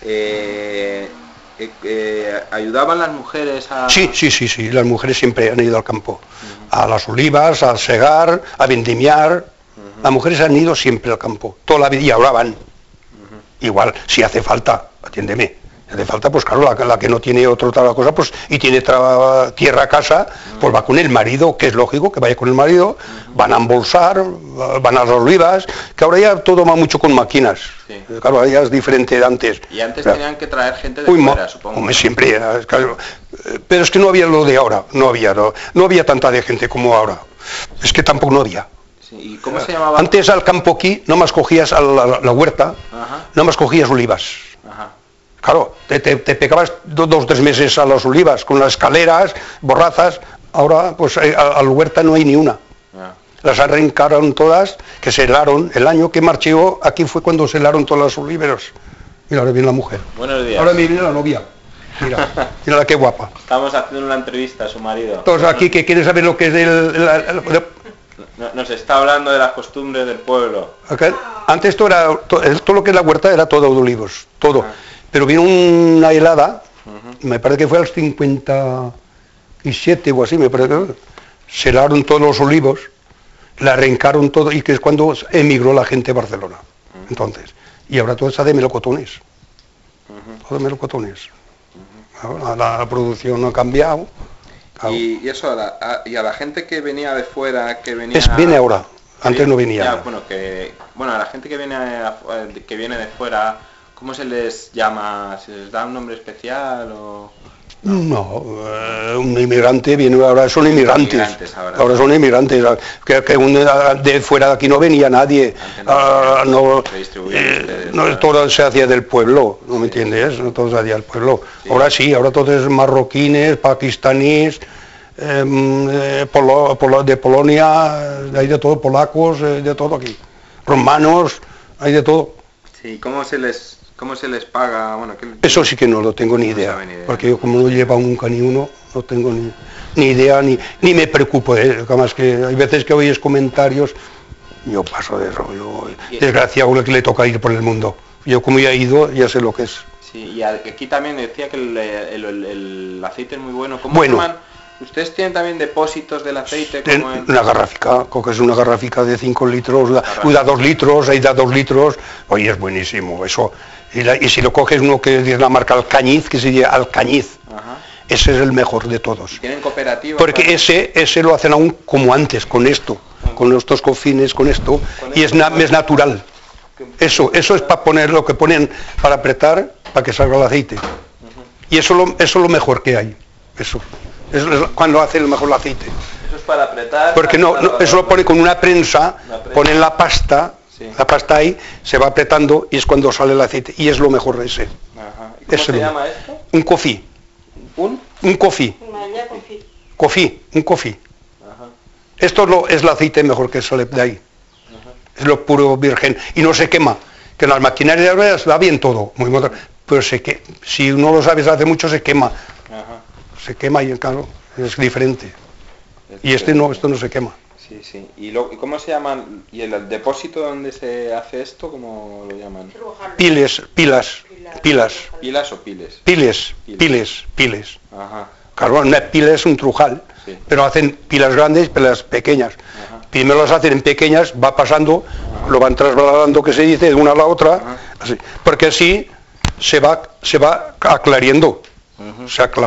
eh, eh, eh, ¿ayudaban las mujeres a...? Sí, sí, sí, sí, las mujeres siempre han ido al campo, uh-huh. A las olivas, a segar, a vendimiar, uh-huh. Las mujeres han ido siempre al campo, toda la vida, y ahora van. Uh-huh. Igual, si hace falta, atiéndeme. Hace falta, pues claro, la, la que no tiene otra, otra cosa, pues, y tiene tra, tierra a casa, pues va con el marido, que es lógico que vaya con el marido, van a embolsar, van a las olivas, que ahora ya todo va mucho con máquinas. Sí. Claro, ya es diferente de antes. Y antes o sea, tenían que traer gente de fuera, ma, supongo. Hombre, siempre, claro, pero es que no había lo de ahora, no había, no, no había tanta de gente como ahora. Es que tampoco no había. Sí. ¿Y cómo se llamaba? Antes al campo aquí, no más cogías a la, la, la huerta, ajá. No más cogías olivas. Ajá. Claro, te, te, te pegabas dos o tres meses a las olivas, con las escaleras, borrazas, ahora pues a, a la huerta no hay ni una. Yeah. Las arrancaron todas, que se helaron, el año que marché yo, aquí fue cuando se helaron todas las oliveros. Mira, ahora viene la mujer. Buenos días. Ahora viene la novia. Mira, mira qué guapa. Estamos haciendo una entrevista a su marido. Todos aquí que quieren saber lo que es el... el, el, el nos está hablando de las costumbres del pueblo. Okay. Antes todo, era, todo, todo lo que es la huerta era todo de olivos, todo. Ah. Pero vino una helada, uh-huh. Me parece que fue al cincuenta y siete o así, me parece que se helaron todos los olivos, la arrancaron todo, y que es cuando emigró la gente a Barcelona. Uh-huh. Entonces, y ahora todo está de melocotones, uh-huh. Todo de melocotones. Uh-huh. Ahora la, la producción no ha cambiado. Claro. Y, y eso, a la, a, y a la gente que venía de fuera, que venía... Es, viene ahora, antes no venía. Ya, bueno, que, bueno, a la gente que viene, a, que viene de fuera... ¿Cómo se les llama? ¿Se les da un nombre especial o...? No, no uh, un inmigrante viene ahora, son inmigrantes, inmigrantes ahora. ahora son inmigrantes, que, que un, de fuera de aquí no venía nadie, no, uh, no, eh, no todo se hacía del pueblo, ¿no sí. Me entiendes? No todo se hacía del pueblo, sí. Ahora sí, ahora todo es marroquines, pakistaníes, eh, polo, polo, de Polonia, hay de todo, polacos, de todo aquí, romanos, hay de todo. Sí, ¿cómo se les...? ¿Cómo se les paga? Bueno, ¿qué... Eso sí que no lo tengo ni idea, no ni idea, porque yo como no llevo nunca ni uno, no tengo ni, ni idea, ni, ni me preocupo, ¿eh? Además que hay veces que oyes comentarios, yo paso de eso, yo, desgraciado que le toca ir por el mundo, yo como ya he ido, ya sé lo que es. Sí, y aquí también decía que el, el, el, el aceite es muy bueno, ¿cómo bueno. Toman? ¿Ustedes tienen también depósitos del aceite? Como en... Una garrafica, coges una garrafica de cinco litros, da, da dos litros, ahí da dos litros, oye, es buenísimo, eso. Y, la, y si lo coges uno que es la marca Alcañiz, que se llama Alcañiz, ajá. Ese es el mejor de todos. ¿Tienen cooperativa? Porque para... ese ese lo hacen aún como antes, con esto, ajá. Con estos cofines, con esto, ¿con y es, na, es natural. Eso, eso es para poner lo que ponen para apretar, para que salga el aceite. Ajá. Y eso, lo, eso es lo mejor que hay, eso. Es cuando hace el mejor el aceite. Eso es para apretar. Porque no, no eso lo pone con una prensa, una prensa. Ponen la pasta, sí. La pasta ahí, se va apretando y es cuando sale el aceite. Y es lo mejor de ese. Ajá. ¿Y cómo ese se lo, llama esto? Un coffee. ¿Un? Un coffee. Coffee, un coffee. Ajá. Esto es, lo, es el aceite mejor que sale de ahí. Ajá. Es lo puro virgen. Y no se quema. Que en las maquinarias de ruedas va bien todo. Muy moderno, pero se que, si no lo sabes hace mucho se quema. Ajá. Se quema y claro, es diferente. Es y este no, esto no se quema. Sí, sí. ¿Y, lo, ¿y cómo se llaman? ¿Y el, el depósito donde se hace esto, cómo lo llaman? Piles, pilas, pilas. ¿Pilas o piles? Piles, piles, piles. piles. Ajá. Claro, una pila es un trujal, sí. Pero hacen pilas grandes y pilas pequeñas. Ajá. Primero las hacen en pequeñas, va pasando, ajá. Lo van trasladando, que se dice, de una a la otra, así, porque así se va, se va aclariendo, uh-huh. Se aclara.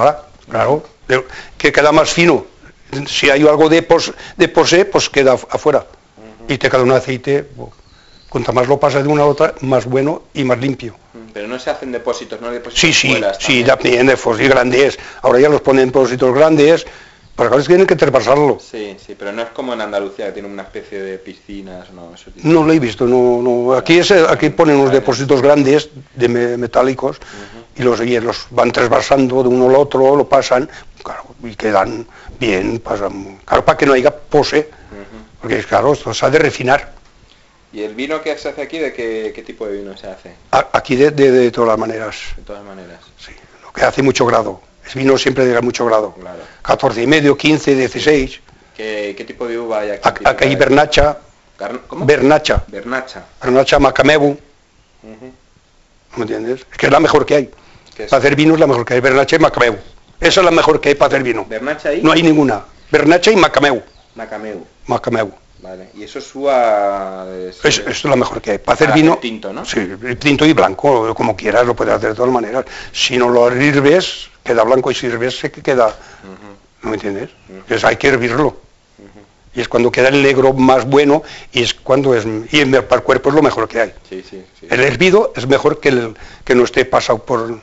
claro, de, que queda más fino. Si hay algo de, pos, de posé, pues queda afuera. Uh-huh. Y te queda un aceite, pues, cuanto más lo pasas de una a otra, más bueno y más limpio. Pero no se hacen depósitos, ¿no? Depósitos sí, sí, escuelas, sí, también depósitos grandes. Ahora ya los ponen en depósitos grandes, pero claro, es que tienen que traspasarlo. Sí, sí, pero no es como en Andalucía, que tiene una especie de piscinas, ¿no? Eso tiene... No lo he visto, no, no. Aquí, es, aquí ponen unos depósitos grandes, de me, metálicos, uh-huh. y los, y los van trasvasando de uno al otro, lo pasan, claro, y quedan bien, pasan, claro, para que no haya pose, uh-huh. porque claro, esto se ha de refinar. ¿Y el vino que se hace aquí, de qué, qué tipo de vino se hace? Aquí de, de, de todas las maneras. De todas maneras. Sí, lo que hace mucho grado. Es vino siempre de mucho grado. Claro. catorce y medio, quince, dieciséis. ¿Qué, qué tipo de uva hay aquí? A, aquí hay Bernacha. ¿Cómo? Bernacha. Bernacha. Bernacha Macamebu. Uh-huh. ¿Me entiendes? Es que es la mejor que hay. Para hacer vino es la mejor que hay. Bernacha y Macamebu. Esa es la mejor que hay para hacer vino. ¿Bernacha ahí? No hay ninguna. Bernacha y Macamebu. Macamebu. Macamebu. Vale, y eso es uva... Es, es, es la mejor que hay. Para hacer para vino... Hacer tinto, ¿no? Sí, tinto y blanco, como quieras, lo puedes hacer de todas maneras. Si no lo hirves, queda blanco, y si hirves, se queda... Uh-huh. ¿No me entiendes? Uh-huh. Entonces hay que hervirlo. Uh-huh. Y es cuando queda el negro más bueno, y es cuando es... Y el, para el cuerpo es lo mejor que hay. Sí, sí, sí. El hervido es mejor que, el, que no esté pasado por...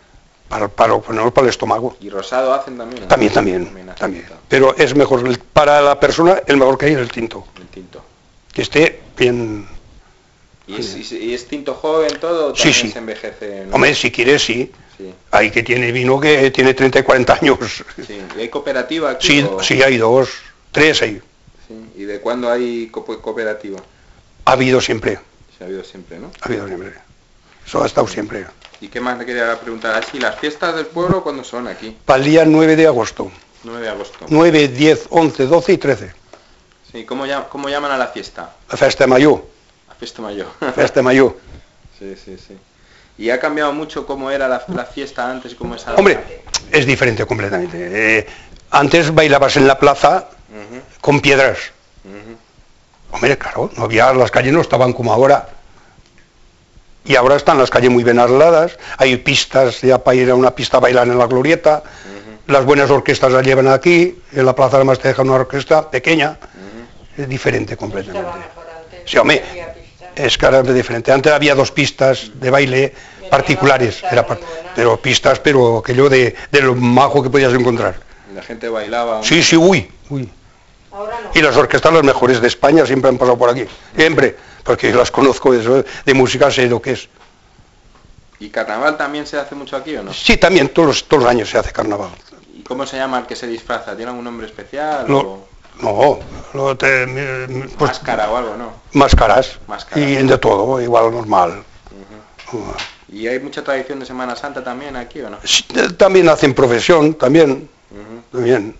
Para, para, para, para el estómago. ¿Y rosado hacen también? ¿no? También, también, también, también. Pero es mejor, para la persona, el mejor que hay es el tinto. El tinto. Que esté bien... ¿Y es, y es tinto joven todo o sí, sí. se envejece? ¿no? Hombre, si quieres, sí. sí. Hay que tiene vino que tiene treinta y cuarenta años. Sí. ¿Y hay cooperativa aquí? Sí, o... sí, hay dos, tres hay. Sí. ¿Y de cuándo hay co cooperativa? Ha habido siempre. Se ha habido siempre, ¿no? Ha habido siempre. Eso ha estado siempre. ¿Y qué más le quería preguntar? Así, ¿las fiestas del pueblo cuándo son aquí? Para el día nueve de agosto. nueve de agosto. nueve, diez, once, doce y trece. Sí, ¿cómo, cómo llaman a la fiesta? La Festa de Mayo. La Fiesta Mayor. Festa de Mayo. Sí, sí, sí. ¿Y ha cambiado mucho cómo era la, la fiesta antes y cómo es ahora? Hombre, es diferente completamente. Eh, antes bailabas en la plaza uh-huh. con piedras. Uh-huh. Hombre, claro, no había, las calles no estaban como ahora. Y ahora están las calles muy bien arregladas, hay pistas ya para ir a una pista a bailar en la glorieta, uh-huh. las buenas orquestas las llevan aquí, en la plaza además te dejan una orquesta pequeña, uh-huh. es diferente completamente. Sí, hombre, es claramente diferente. Antes había dos pistas de baile particulares, era par pero pistas, pero aquello de, de lo majo que podías encontrar. La gente bailaba. Sí, sí, uy, uy. Ahora no. Y las orquestas las mejores de España siempre han pasado por aquí, siempre. Porque las conozco, eso, de música sé lo que es. ¿Y carnaval también se hace mucho aquí o no? Sí, también, todos los, todos los años se hace carnaval. ¿Y cómo se llama el que se disfraza? ¿Tiene algún nombre especial? Lo, o... No, lo te, pues, máscara o algo, ¿no? Máscaras, máscaras. Y de todo, igual normal. Uh-huh. Uh-huh. ¿Y hay mucha tradición de Semana Santa también aquí o no? Sí, también hacen profesión, también. Uh-huh. También.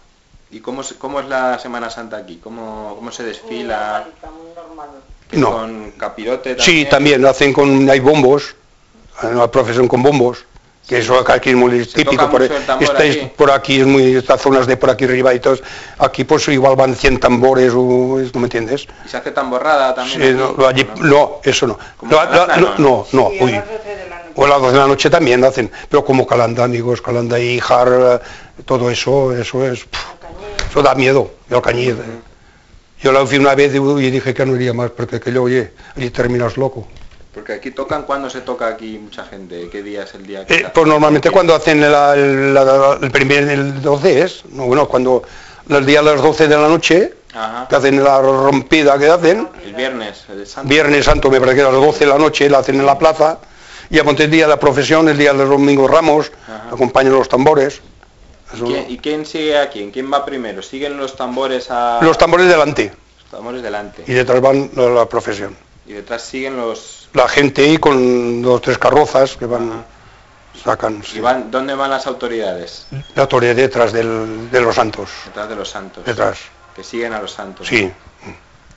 ¿Y cómo, cómo es la Semana Santa aquí? ¿Cómo, cómo se desfila? Muy normal. No. ¿Con capirote también? Sí, también hacen con, hay bombos, una profesión con bombos, que sí. Eso acá aquí es muy típico, por, estáis aquí? por aquí, es muy, estas zonas de por aquí arriba y todo, aquí pues igual van cien tambores, o, ¿no me entiendes? ¿Y se hace tamborrada también? Sí, aquí, no, allí, no? no, eso no. La, la, la, no, no, no, sí, uy. O a las doce de la noche también lo hacen, pero como Calanda, amigos, Calanda y Jar, todo eso, eso es, pff, eso da miedo, y el cañiz. Uh-huh. Yo la fui una vez y dije que no iría más, porque que yo, oye, allí terminas loco. Porque aquí tocan, ¿cuándo se toca aquí mucha gente? ¿Qué día es el día que eh, Pues normalmente cuando hacen la, la, el primer, el doce es, no, bueno, cuando el día a las doce de la noche, ajá, que hacen la rompida que hacen. El viernes, el santo. Viernes santo, me parece que a las doce de la noche la hacen en la plaza, y a el día de la profesión, el día de los domingos Ramos, ajá, acompañan los tambores. ¿Y quién, ¿Y quién sigue a quién? ¿Quién va primero? ¿Siguen los tambores a...? Los tambores delante. Los tambores delante. Y detrás van la, la profesión. Y detrás siguen los... La gente ahí con dos tres carrozas que van, ajá, sacan... ¿Y van, dónde van las autoridades? La autoridad detrás del, de los santos. Detrás de los santos. Detrás. Que siguen a los santos. Sí. ¿No?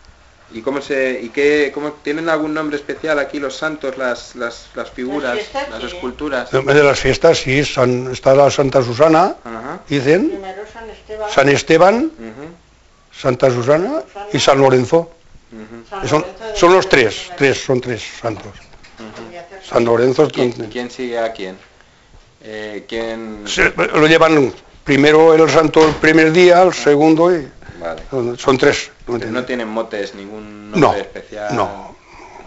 ¿Y cómo se, y qué, cómo tienen algún nombre especial aquí los santos, las, las, las figuras, las, fiestas, las sí, esculturas? De las fiestas sí, San, está la Santa Susana, ajá, dicen. Primero San Esteban. San Esteban, uh-huh, Santa Susana y San Lorenzo. Uh-huh. San son, Lorenzo son los tres, tres, son tres santos. Uh-huh. San Lorenzo. ¿Quién, ¿Quién sigue a quién? Eh, ¿quién...? Se- lo llevan primero el santo el primer día, el segundo y... Vale. Son tres. ¿no Pero entiendes? no tienen motes, ningún nombre No, especial. no.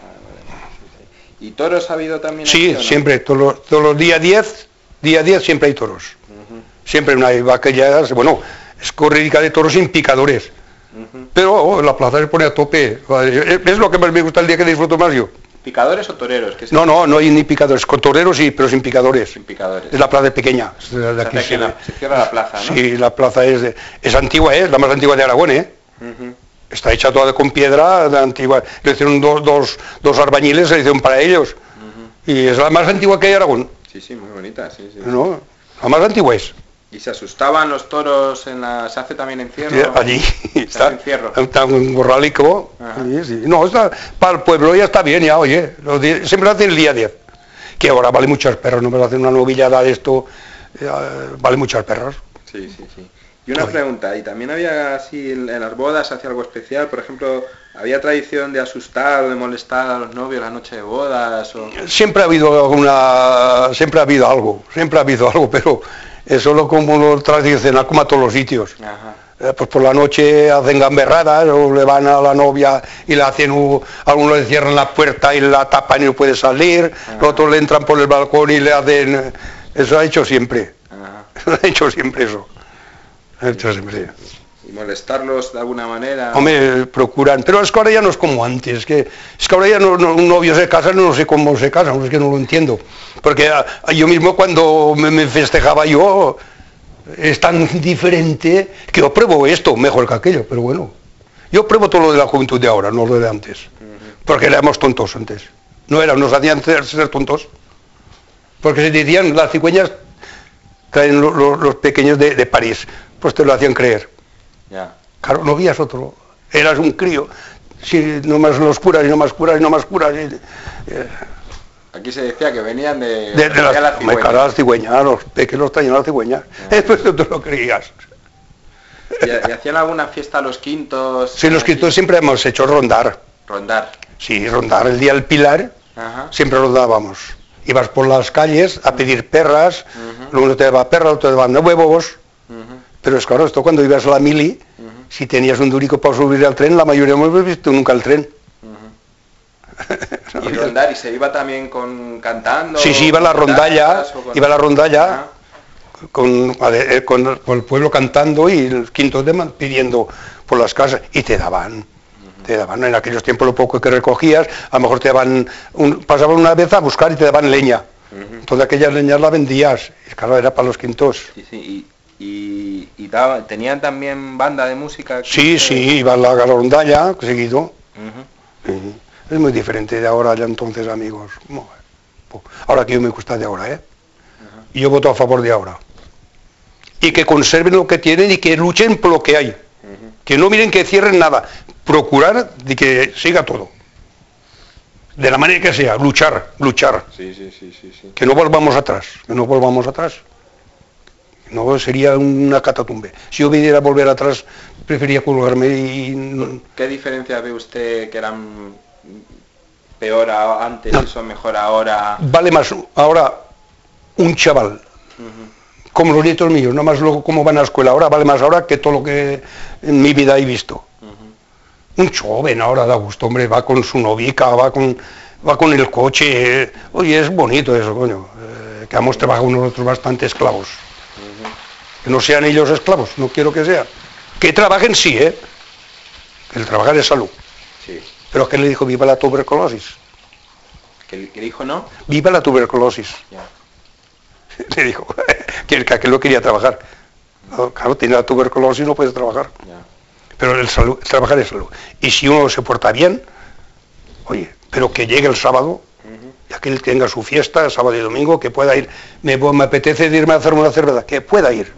¿Y toros ha habido también? Sí, aquí, o no? siempre, todos los, todos los días diez, día diez siempre hay toros. Ujú, Siempre no hay vaquillas, bueno, es corridica de toros sin picadores. ujú. Pero oh, la plaza se pone a tope. Es lo que más me gusta el día que disfruto más yo. ¿Picadores o toreros? ¿Qué es No, no, no hay ni picadores, con toreros sí, pero sin picadores. Sin picadores. Es la plaza pequeña. es de Se, aquí hace aquí se en la- ve. se cierra la plaza, ¿no? Sí, la plaza es, de- es antigua, es la más antigua de Aragón, ¿eh? Ujú. Está hecha toda con piedra de antigua. Le hicieron dos, dos, dos albañiles, se le hicieron para ellos. Ujú. Y es la más antigua que hay Aragón. Sí, sí, muy bonita, sí, sí. ¿No? La más antigua es. ¿Y se asustaban los toros en la... ¿Se hace también encierro? Sí, allí ¿Se está, hace encierro? está un borralico. Ajá. Sí, sí. No, está, para el pueblo ya está bien, ya, oye. Los di- siempre lo hacen el día diez. Que ahora vale muchas perras, no me hacen una novillada de esto, eh, vale muchas perras. Sí, sí, sí. Y una Oye. pregunta, ¿y también había así en en las bodas, hacía algo especial? Por ejemplo, ¿había tradición de asustar o de molestar a los novios la noche de bodas? O... Siempre ha habido alguna, siempre ha habido algo, siempre ha habido algo, pero es solo como lo tradicional, como a todos los sitios. Ajá. Eh, pues por la noche hacen gamberradas o le van a la novia y le hacen, u- algunos le cierran la puerta y la tapan y no puede salir, Ajá. los otros le entran por el balcón y le hacen, eh, eso ha hecho siempre, Ajá. ha hecho siempre eso, ha hecho siempre. ¿Y molestarlos de alguna manera? Hombre, procuran, pero es que ahora ya no es como antes, que es que ahora ya no, no- un novio se casa, no sé cómo se casa, es que no lo entiendo, porque ah, yo mismo cuando me, me festejaba yo, es tan diferente que yo pruebo esto mejor que aquello, pero bueno, yo pruebo todo lo de la juventud de ahora, no lo de antes, porque éramos tontos antes, no era, nos hacían ser, ser tontos, porque se decían las cigüeñas caen lo- lo- los pequeños de, de París, pues te lo hacían creer. Ya. Claro, no vías otro, eras un crío, si no más los curas y no más curas y no más curas. Y, eh, Aquí se decía que venían de... de, de de las, la me cigüeña. cara, las cigüeñas, los pequeños traían a las cigüeñas. Después tú te lo creías. ¿Y, y hacían alguna fiesta a los quintos? Sí, los quintos siempre hemos hecho rondar. Rondar. Sí, rondar el día del Pilar, Ajá. siempre rondábamos. Ibas por las calles a pedir perras, Ujú. luego uno te daba perras, otro te daban huevos. Ujú. Pero es claro, esto cuando ibas a la mili, Ujú. si tenías un durico para subir al tren, la mayoría no hemos visto nunca el tren. Y rondar, y se iba también con cantando. Sí, sí, iba la con rondalla, guitarras o con- iba la rondalla Ajá. con, a ver, eh, con- con el pueblo cantando y el quinto de man pidiendo por las casas y te daban, te daban en aquellos tiempos lo poco que recogías, a lo mejor te daban, un- pasaban una vez a buscar y te daban leña, Ujú. toda aquella leña la vendías, y claro, era para los quintos. Sí, sí, y, y, y daba- tenían también banda de música. aquí? Sí, sí, iba la, la rondalla, seguido. Ujú. Sí. Es muy diferente de ahora ya entonces, amigos. Mo- Ahora que yo me gusta de ahora, ¿eh? Y yo voto a favor de ahora. Y que conserven lo que tienen y que luchen por lo que hay. Ujú. Que no miren que cierren nada. Procurar de que siga todo. De la manera que sea, luchar, luchar. Sí, sí, sí, sí, sí. Que no volvamos atrás, que no volvamos atrás. No sería una catatumbe. Si yo viniera a volver atrás, prefería colgarme y... ¿Qué diferencia ve usted que eran peor a- antes No. y son mejor ahora? Vale más ahora un chaval, Ujú. como los nietos míos, no más luego cómo van a la escuela, ahora vale más ahora que todo lo que en mi vida he visto. Ujú. Un joven ahora da gusto, hombre, va con su novica, va con, va con el coche, eh, oye, es bonito eso, coño, eh, que hemos trabajado nosotros bastante esclavos. Que no sean ellos esclavos, no quiero que sean. Que trabajen sí, ¿eh? Que el trabajar es salud. Sí. Pero es que le dijo, viva la tuberculosis, ¿Que, que dijo no? viva la tuberculosis. Ya. Le dijo, que que aquel no quería trabajar. No, claro, tiene la tuberculosis, no puede trabajar. Ya. Pero el, salud, el trabajar es salud. Y si uno se porta bien, oye, pero que llegue el sábado, Ujú. y aquel tenga su fiesta, sábado y domingo, que pueda ir, me, me apetece irme a hacer una cerveza, que pueda ir.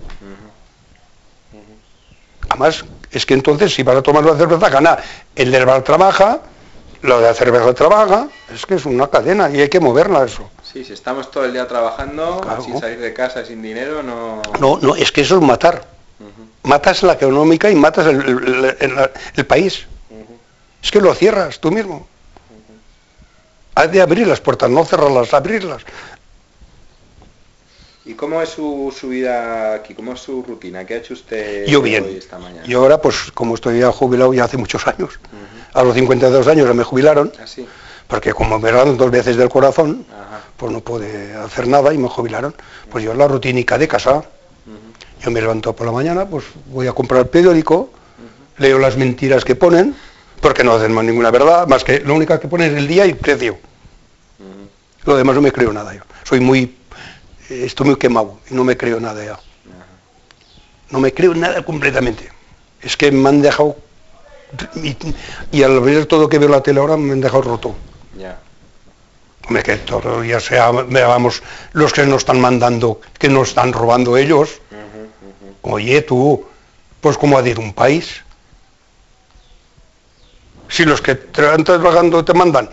Además, es que entonces si vas a tomar la cerveza, gana. El del bar trabaja, lo de la cerveza trabaja, es que es una cadena y hay que moverla eso. Sí, si estamos todo el día trabajando, Claro. sin salir de casa, sin dinero, no... No, no, es que eso es matar. Ujú. Matas la económica y matas el, el- el- el país. Ujú. Es que lo cierras tú mismo. Has de abrir las puertas, no cerrarlas, abrirlas. ¿Y cómo es su, su vida aquí? ¿Cómo es su rutina? ¿Qué ha hecho usted Yo bien. hoy esta mañana? Yo ahora, pues como estoy ya jubilado ya hace muchos años, uh-huh. A los cincuenta y dos años ya me jubilaron, ¿Ah, sí? Porque como me dan dos veces del corazón, Ajá. Pues no pude hacer nada y me jubilaron. Pues yo la rutínica de casa, uh-huh. Yo me levanto por la mañana, pues voy a comprar el periódico, uh-huh. Leo las mentiras que ponen, porque no hacen más ninguna verdad, más que lo único que ponen es el día y precio. Uh-huh. Lo demás no me creo nada yo. Soy muy, estoy muy quemado y no me creo nada ya. Uh-huh. No me creo nada completamente. Es que me han dejado, y, y al ver todo lo que veo en la tele ahora me han dejado roto. Ya. Yeah. Hombre, que todo ya sea, veamos, los que nos están mandando, que nos están robando ellos. Uh-huh, uh-huh. Oye, tú, pues ¿cómo ha de ir un país? Si los que te están trabajando te mandan,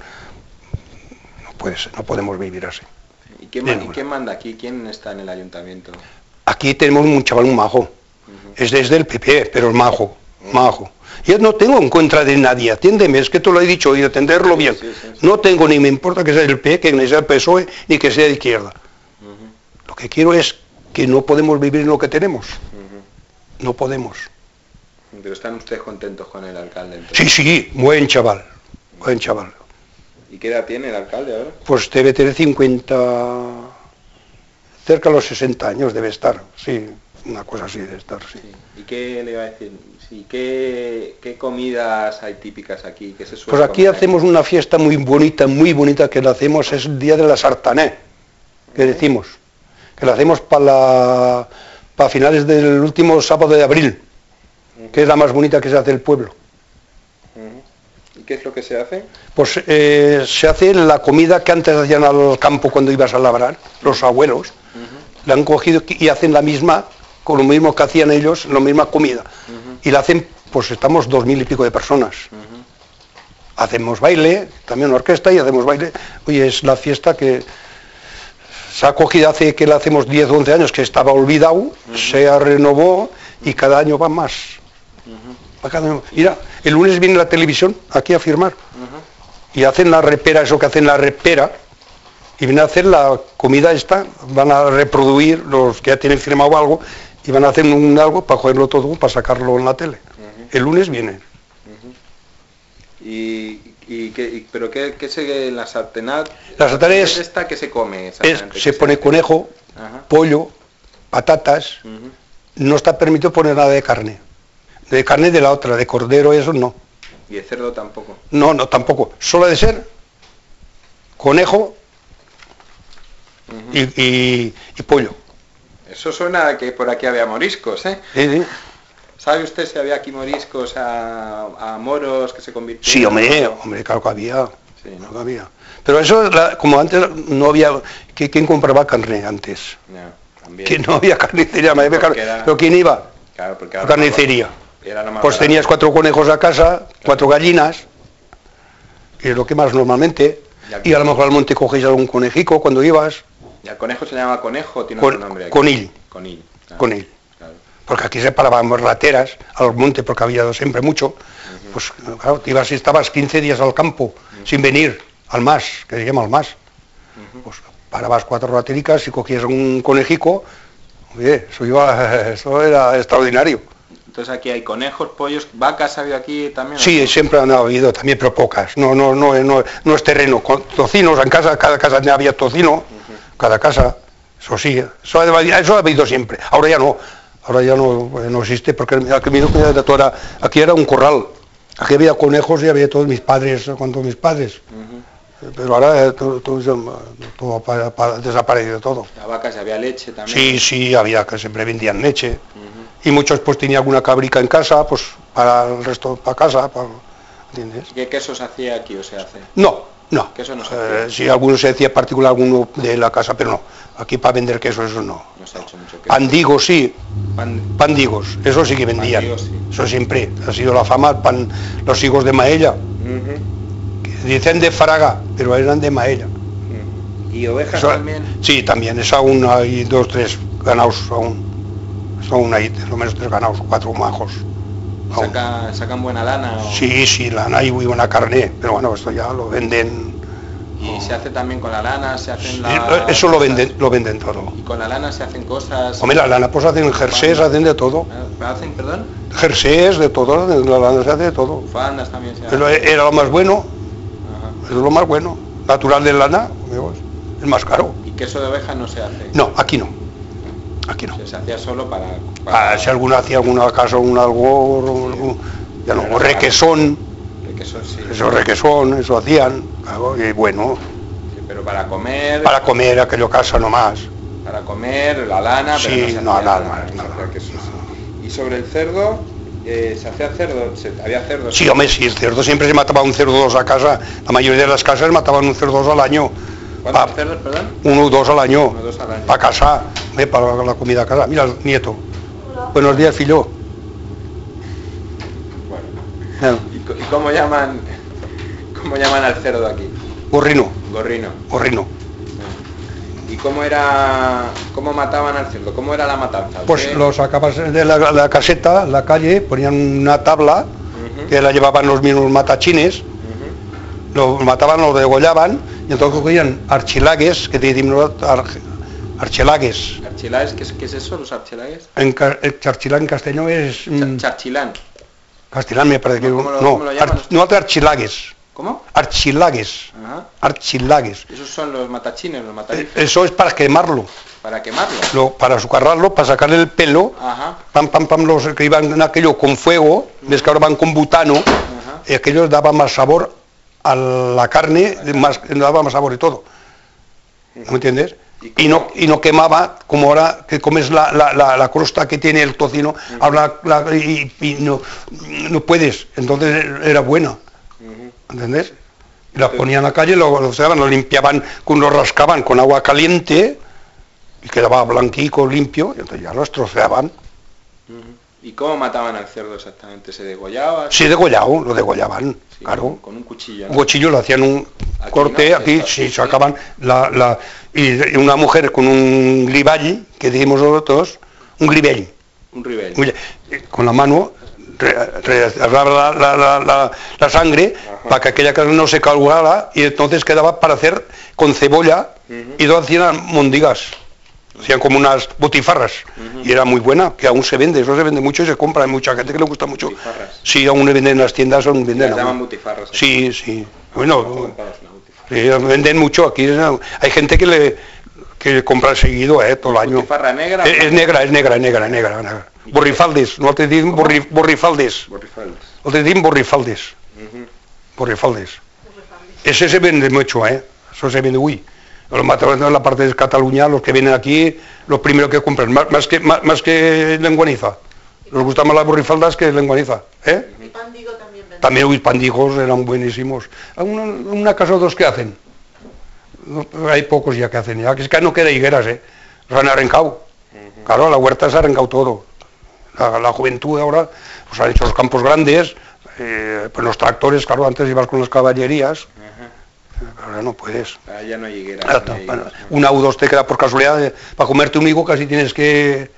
no puede ser, no podemos vivir así. ¿Y quién, ¿Y quién manda aquí? ¿Quién está en el ayuntamiento? Aquí tenemos un chaval, un majo. Uh-huh. Es desde el P P, pero el majo, uh-huh. Majo. Yo no tengo en contra de nadie, atiéndeme, es que te lo he dicho y atenderlo sí, bien. Sí, sí, sí. No tengo ni me importa que sea el P, que sea el P S O E, ni que sea de izquierda. Uh-huh. Lo que quiero es que no podemos vivir en lo que tenemos. Uh-huh. No podemos. Pero están ustedes contentos con el alcalde entonces. Sí, sí, buen chaval, buen chaval. ¿Y qué edad tiene el alcalde ahora? Pues debe tener cincuenta, cerca de los sesenta años debe estar, sí, una cosa así debe estar, sí. sí. ¿Y qué le iba a decir? Sí, ¿qué, ¿Qué comidas hay típicas aquí? ¿Qué se suele pues aquí comer? Hacemos una fiesta muy bonita, muy bonita que la hacemos, es el día de la sartané, que uh-huh. Decimos, que la hacemos para para finales del último sábado de abril, uh-huh. Que es la más bonita que se hace el pueblo. Uh-huh. ¿Y qué es lo que se hace? Pues eh, se hace la comida que antes hacían al campo cuando ibas a labrar, los abuelos, uh-huh. La han cogido y hacen la misma, con lo mismo que hacían ellos, la misma comida. Uh-huh. Y la hacen, pues estamos dos mil y pico de personas. Uh-huh. Hacemos baile, también una orquesta y hacemos baile. Oye, es la fiesta que se ha cogido hace que la hacemos diez o once años, que estaba olvidado, uh-huh. Se renovó y cada año va más. Uh-huh. Cada año. Mira, el lunes viene la televisión aquí a firmar. Uh-huh. Y hacen la repera, eso que hacen la repera, y vienen a hacer la comida esta, van a reproducir los que ya tienen firmado algo, y van a hacer un algo para cogerlo todo, para sacarlo en la tele. Uh-huh. El lunes viene. Uh-huh. ¿Y, y, qué, y pero qué, qué se en la sartenad? La sartenad es esta que se come. Es, se pone se conejo, uh-huh. Pollo, patatas. Uh-huh. No está permitido poner nada de carne. De carne de la otra, de cordero, eso no. ¿Y de cerdo tampoco? No, no, tampoco. Solo de ser conejo. Uh-huh. y, y, y pollo. Eso suena a que por aquí había moriscos, ¿eh? Sí, sí. ¿Sabe usted si había aquí moriscos a, a moros que se convirtieron? Sí, hombre, hombre, claro que había. Sí, ¿no? Claro que había. Pero eso, la, como antes no había... ¿Quién compraba carne antes? No, también. Que no había carnicería, me había carne. Era... ¿Pero quién iba? Claro, porque a carnicería. Era la más pues barata. Tenías cuatro conejos a casa, claro. Cuatro gallinas, y es lo que más normalmente. Y a lo mejor al monte cogéis algún conejico cuando ibas. ¿Y el conejo se llama conejo o tiene Con, otro nombre aquí? Conill. Conill. Claro. Conill. Claro. Porque aquí se paraban rateras al monte porque había siempre mucho. Uh-huh. Pues claro, te ibas y estabas quince días al campo, uh-huh. Sin venir al más, que se llama al más. Uh-huh. Pues parabas cuatro ratericas y cogías un conejico. Oye, eso, iba, eso era extraordinario. Entonces aquí hay conejos, pollos, vacas ha habido aquí también. Sí, ¿no? Siempre han habido también, pero pocas. No, no, no, no, no es terreno. Con tocinos en casa, cada casa había tocino, uh-huh. Cada casa. Eso sí, eso ha, eso ha habido siempre. Ahora ya no, ahora ya no, no existe porque aquí, era, aquí era un corral. Aquí había conejos y había todos mis padres, cuando mis padres. Uh-huh. Pero ahora todo, todo, todo para, para, desaparecido todo. La vaca, si había leche también. Sí, sí, había, que siempre vendían leche. Uh-huh. Y muchos pues tenían alguna cabrica en casa, pues para el resto, para casa, para, ¿entiendes? ¿Qué queso se hacía aquí o se hace? No, no. ¿Queso no se hacía? Eh, sí, algunos se hacía particular, alguno de la casa, pero no. Aquí para vender queso eso no. No se ha hecho mucho queso. Pandigos sí, Pan... pandigos, eso sí que vendían. Pandigos, sí. Eso siempre ha sido la fama, pan, los higos de Maella. Uh-huh. Que dicen de Fraga, pero eran de Maella. Uh-huh. ¿Y ovejas eso, también? Sí, también, es aún hay dos, tres ganados aún. Son ahí, lo menos tres ganados, cuatro majos. Saca, ¿Sacan buena lana? O... Sí, sí, lana y muy buena carne, pero bueno, esto ya lo venden Y se hace también con la lana, se hacen Sí, la... eso lo venden, lo venden todo. Y con la lana se hacen cosas... Hombre, la lana, pues hacen jerseys, hacen de todo. ¿Hacen, perdón? Jerseys, de todo, la lana se hace de todo. Bufandas también se Pero hacen. era lo más bueno, Ajá. es lo más bueno. Natural de lana, amigos, es más caro. Y queso de oveja no se hace. No, aquí no. Aquí no. Se hacía solo para... para Ah, si alguna hacía alguna casa, un algo, algo, ya no, o requesón, el queso sí. eso requesón, eso hacían, claro, y bueno, Sí, pero para comer... para comer aquello casa nomás. Para comer, la lana, Sí, pero no se no, hacía nada nada, más, se nada. hacía queso, sí. Y sobre el cerdo, eh, ¿se hacía cerdo? ¿Se, ¿Había cerdo? Sí, hombre, sí, el cerdo siempre se mataba un cerdo dos a casa, la mayoría de las casas mataban un cerdo dos al año, ¿Cuántos pa- cerdos, perdón? uno o dos al año, Uno o dos al año. para casa, eh, para la comida a casa. Mira, el nieto. Hola. Buenos días, fillo. Bueno. Eh, ¿Y, co- y cómo llaman cómo llaman al cerdo aquí? Gorrino, Gorrino. gorrino. ¿Y cómo era, cómo mataban al cerdo? ¿Cómo era la matanza? Pues ¿Usted- lo sacabas de la, la caseta, la calle, ponían una tabla Ujú, que la llevaban los mismos matachines, ujú. lo mataban, lo degollaban, y entonces cogían archilagues, que decimos ar- archilagues. ¿Archilagues? ¿Qué es, qué es eso, los archilagues? En, ca- el charchilán en castellano es... Cha- mm, Charchilán. castellán me parece que... ¿Cómo lo- no, cómo lo llaman? ar- no de archilagues, ¿Cómo? archilagues, Ajá. archilagues. Esos son los matachines, los Eh, mataritos, Eso es para quemarlo, para quemarlo. lo- para azucarrarlo, para sacarle el pelo, Ajá, pam, pam, pam, los que iban en aquello con fuego, ves que ahora van con butano, ajá. y aquello daba más sabor a la carne, más, daba más sabor y todo. ¿Me entiendes? ¿Y Y no, y no quemaba como ahora que comes la, la, la, la crosta que tiene el tocino, ahora la- y, y no, no puedes, entonces era buena, Ujú. ¿entendés? Y la ponían en la calle, lo, lo, sacaban, lo limpiaban, con- lo rascaban con agua caliente, y quedaba blanquico, limpio, y entonces ya lo troceaban. Ujú. ¿Y cómo mataban al cerdo exactamente? ¿Se degollaba? Sí, degollado, lo degollaban, Sí, claro. Con, con un cuchillo, ¿no? Un cuchillo, le hacían un Aquí, corte, ¿no? aquí, Esto, sí, sí, sacaban la, la, y y una mujer con un griball, que decimos nosotros, un gribell, Un ribel. Oye, con la mano re- re- agarraba la, la, la, la- la sangre Ajá. para que aquella carne no se calgara y entonces quedaba para hacer con cebolla Ujú. y lo hacían mondigas, hacían como unas botifarras Ujú. y era muy buena, que aún se vende, eso se vende mucho y se compra, hay mucha gente que le gusta mucho. Butifarras. Sí, aún le venden en las tiendas, aún venden. Las llaman aún. butifarras. ¿eh? Sí, sí. Ojo, Bueno, compadre, es una butifarra. sí, venden mucho aquí. ¿no? Hay gente que le que compra seguido, eh, todo el año. ¿Butifarra negra? Es, es negra, es negra, es negra, es negra. negra. Borrifaldes, no te dicen borri, borrifaldes, Borrifaldes. no te dicen borrifaldes, Ujú. borrifaldes. Ese se vende mucho, eh. Eso se vende, uy. Los mataron en la parte de Cataluña, los que vienen aquí, los primeros que compran, más, más que más, más que lenguaniza. Les gusta más las borrifaldas que lenguaniza, ¿eh? Y pan digo también vende. También, uy, pandijos eran buenísimos. Una, una casa o dos que hacen. No, hay pocos ya que hacen, ya que es que no queda higueras, ¿eh? Se han arrancado. Claro, la huerta se ha arrancado todo. La, la juventud ahora, pues han hecho los campos grandes, eh, pues los tractores, claro, antes ibas con las caballerías, Ajá. ahora no puedes. Ah, ya no hay higuera. Ah, no hay bueno, higueras, ¿no? una u dos te queda por casualidad, eh, para comerte un higo casi tienes que...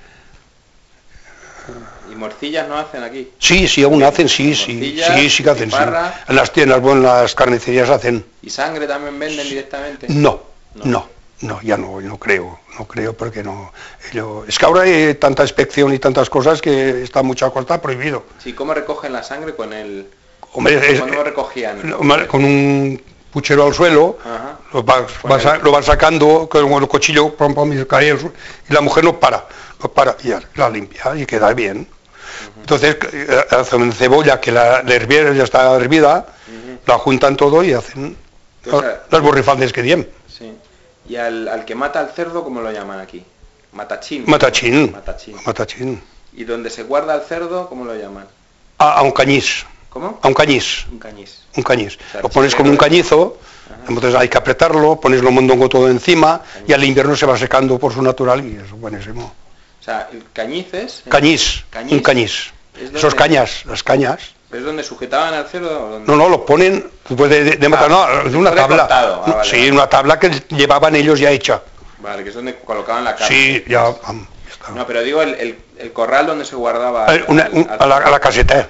¿Y morcillas no hacen aquí? Sí, sí, aún hacen, sí, sí, Morcillas, sí, sí que hacen, sí. butifarra. En las tiendas, bueno, en las carnicerías hacen. ¿Y sangre también venden directamente? No, No. no, no, ya no, no creo, no creo porque no. Yo- es que ahora hay tanta inspección y tantas cosas que está mucha cosa está prohibido. Sí, ¿cómo recogen la sangre con el... Hombre, es- ¿Cuándo lo recogían? eh, con un puchero al suelo, Ajá. lo vas, Con vas el- a- lo vas sacando con el cuchillo, pam, pam, y cae al suelo, y la mujer no para, no para, y ya, la limpia y queda bien. Entonces eh, hacen cebolla que la, la hervieron, ya está hervida, Ujú. la juntan todo y hacen Entonces, la- las borrifaldes que tienen. Sí. ¿Y al, al que mata al cerdo, cómo lo llaman aquí? Matachín. Matachín, Matachín. matachín. ¿Y donde se guarda el cerdo, cómo lo llaman? A, a un cañís, ¿Cómo? a un cañís. Un cañís. Un cañiz. sea, Lo pones chileno, con un ¿eh? cañizo, Ajá. entonces hay que apretarlo, pones lo mondongo todo encima y al invierno se va secando por su natural y es buenísimo. O sea, el cañiz es... Cañís, ¿Cañís? un cañís. ¿Es Esos donde- cañas, las cañas. ¿Es donde sujetaban al cerdo? o dónde? No, no, lo ponen después de, de- de matar, no, es una después de tabla. cortado. Ah, vale, Sí, vale. una tabla que llevaban ellos ya hecha. Vale, que es donde colocaban la carne. Sí, ya, pam, ya está. No, pero digo el, el, el corral donde se guardaba... Eh, una- al- un- al- a, la, a la caseta,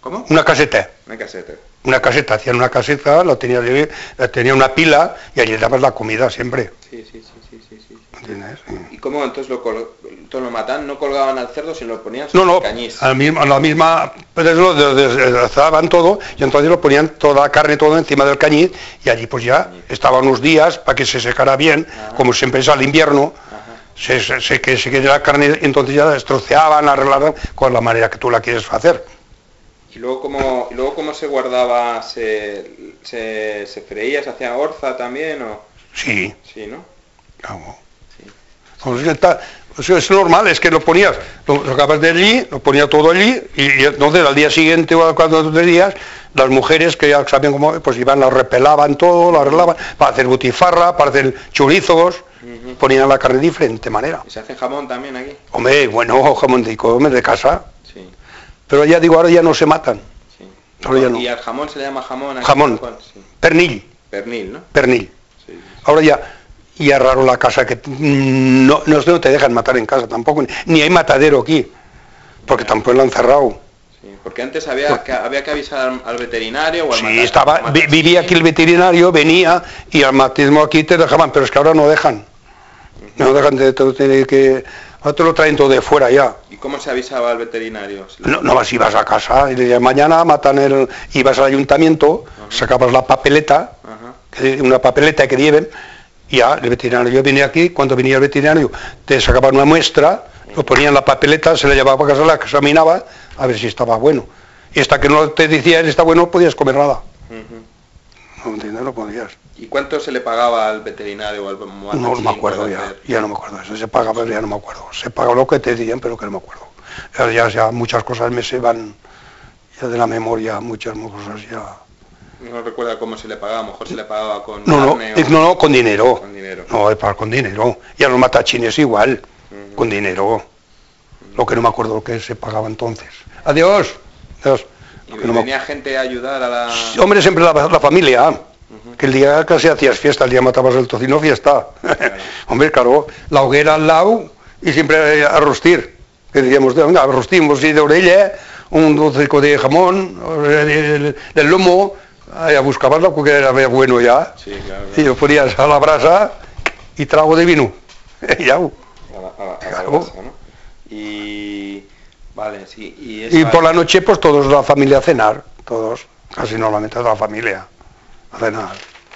¿Cómo? Una caseta. Una caseta. Una caseta, hacían una caseta, la tenía, tenía una pila y allí le dabas la comida siempre. Sí, sí, sí, sí, sí, sí. ¿Entiendes? Sí. ¿Y cómo entonces lo, col entonces lo matan? ¿No colgaban al cerdo, sino lo ponían No, sobre no, el cañís? a la misma, a la misma pues lo deshazaban todo y entonces lo ponían toda la carne todo encima del cañiz y allí pues ya estaban unos días para que se secara bien, Ajá. como siempre es al invierno, Ajá. se, se, se, que se quede la carne y entonces ya la destroceaban, la arreglaban con la manera que tú la quieres hacer. ¿Y luego cómo, y luego cómo se guardaba? ¿Se, se, se freía, se hacía orza también o...? Sí, Sí, ¿no? claro. Sí. Pues está, pues es normal, es que lo ponías, lo sacabas de allí, lo ponía todo allí, y, y entonces al día siguiente o cuando tú te días, las mujeres que ya sabían cómo, pues iban, la repelaban todo, la arreglaban, para hacer butifarra, para hacer chorizos, Uh-huh. ponían la carne de diferente manera. ¿Y se hace jamón también aquí? Hombre, bueno, jamón de, hombre, de casa, Sí, pero ya digo, ahora ya no se matan, sí. ahora ya no. ¿Y al jamón se le llama jamón? Aquí? Jamón, ¿Cuál? Sí. pernil, Pernil, ¿no? pernil. Sí, sí. Ahora ya, ya raro la casa, que mm, no, no, no te dejan matar en casa tampoco, ni, ni hay matadero aquí, porque tampoco lo han cerrado. Sí, porque antes había que, había que avisar al, al veterinario o al Sí, matar- estaba, al vi- matar- vivía aquí el veterinario, venía y al matismo aquí te dejaban, pero es que ahora no dejan. No dejan de todo, tiene que, ahora te lo traen todo de fuera ya. ¿Y cómo se avisaba al veterinario? No, no vas, ibas a casa y le decían, mañana matan el, ibas al ayuntamiento, sacabas la papeleta, Ajá. que- una papeleta que lleven, y ya el veterinario, yo venía aquí, cuando venía el veterinario, te sacaban una muestra, lo ponían en la papeleta, se la llevaba a casa, la examinaba, a ver si estaba bueno. Y hasta que no te decía está bueno, no podías comer nada. Ujú. No entiendes, no podías. ¿Y cuánto se le pagaba al veterinario o al No, no matachín me acuerdo por ya, hacer? ya no me acuerdo eso, se pagaba, ya no me acuerdo. Se pagaba lo que te decían, pero que no me acuerdo. Ya, ya, ya muchas cosas me se van ya de la memoria, muchas cosas ya. No recuerda cómo se le pagaba, a lo mejor se le pagaba con No, no, carne eh, o- no, no, con dinero. Con dinero. No, es para con dinero. Y a los matachines igual, Ujú. con dinero. Lo que no me acuerdo lo que se pagaba entonces. Adiós. Adiós. ¿Y Lo que no me venía gente a ayudar a la...? Sí, hombre, siempre la, la familia. Que el día casi hacías fiesta, el día matabas el tocino, fiesta. Hombre, claro, la hoguera al lado y siempre a rostir. Que decíamos, venga, rostimos y de orella, un docico de jamón, del, del lomo, ya buscabas lo que era bueno ya. Sí, claro. Y lo ponías a la brasa y trago de vino. Ya. A la, a la- a la Claro. brasa, ¿no? Y... Vale, sí. Y, Y eso- por la noche, pues todos la familia a cenar, todos, casi normalmente toda la familia a cenar.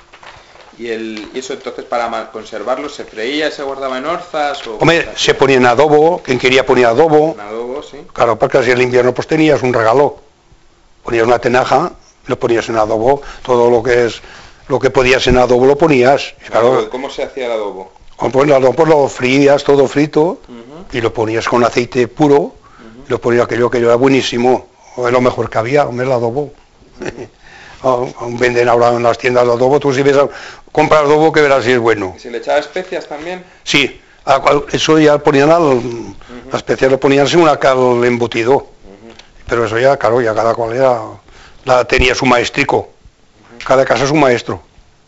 y, el, y eso entonces para ma- conservarlo se freía, se guardaba en orzas o... Hombre, se ponía en adobo, quien quería ponía adobo, En adobo, sí. claro, porque así el invierno pues tenías un regalo, ponías una tenaja, lo ponías en adobo, todo lo que es, lo que podías en adobo lo ponías, y claro, ¿Cómo se hacía el adobo? pues el adobo pues lo frías todo frito, Ujú. y lo ponías con aceite puro, y lo ponías aquello que era buenísimo, o es lo mejor que había, hombre, el adobo. Aún aún venden ahora en las tiendas de adobo, tú si ves, a- compras adobo que verás si es bueno. ¿Y se le echaba especias también? Sí, a cual- eso ya ponían al, la especia lo ponían sin una cal embutido, pero eso ya, claro, ya cada cual era, la, tenía su maestrico, cada casa su maestro.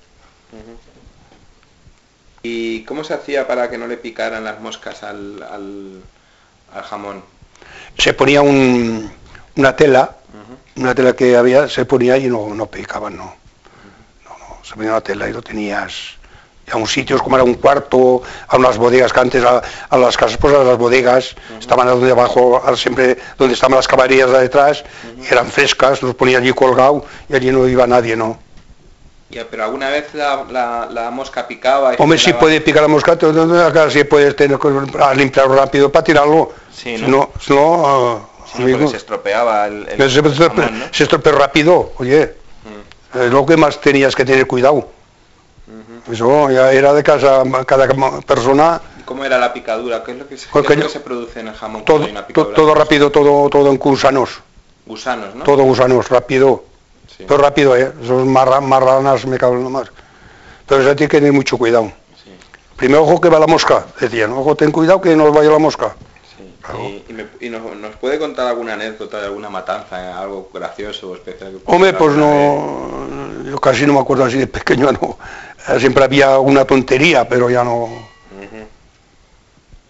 ¿Y cómo se hacía para que no le picaran las moscas al, al, al jamón? Se ponía un, una tela, Ujú. una tela que había, se ponía y no, no picaban, no. No, no, se ponía una tela y lo tenías a un sitio como era un cuarto, a unas bodegas que antes a, a las casas, pues a las bodegas, estaban donde abajo, a- siempre donde estaban las caballerías de detrás, y eran frescas, los ponía allí colgado y allí no iba nadie, ¿no? Ya, pero alguna vez la, la, la mosca picaba y Hombre, si generaba- puede picar la mosca, entonces acá sí puedes tener que a limpiarlo rápido para tirarlo. Sí, Si ¿no? no, si no, ah, Sí, amigo, porque se estropeaba el, el- se, se, el jamón, ¿no? se estropeó rápido, oye, Mm. es lo que más tenías que tener cuidado. Eso ya era de casa, cada persona, ¿Y cómo era la picadura? ¿Qué es lo que se, Pues qué es que lo yo- que se produce en el jamón todo, cuando hay una to- picadura? todo rápido, todo, todo en gusanos, Gusanos, ¿no? todo gusanos, rápido, Sí, pero rápido, eh, esos marra- marranas me cago en lo más. Pero eso tiene que tener mucho cuidado. sí, Primero, ojo que va la mosca, decían, ojo, ten cuidado que no vaya la mosca. sí. Claro. Y, y me- y nos, nos puede contar alguna anécdota de alguna matanza, eh, algo gracioso o especial? que Hombre, pasara pues alguna no, yo casi no me acuerdo así de pequeño, no. Siempre había una tontería, pero ya no. vez? Ujú.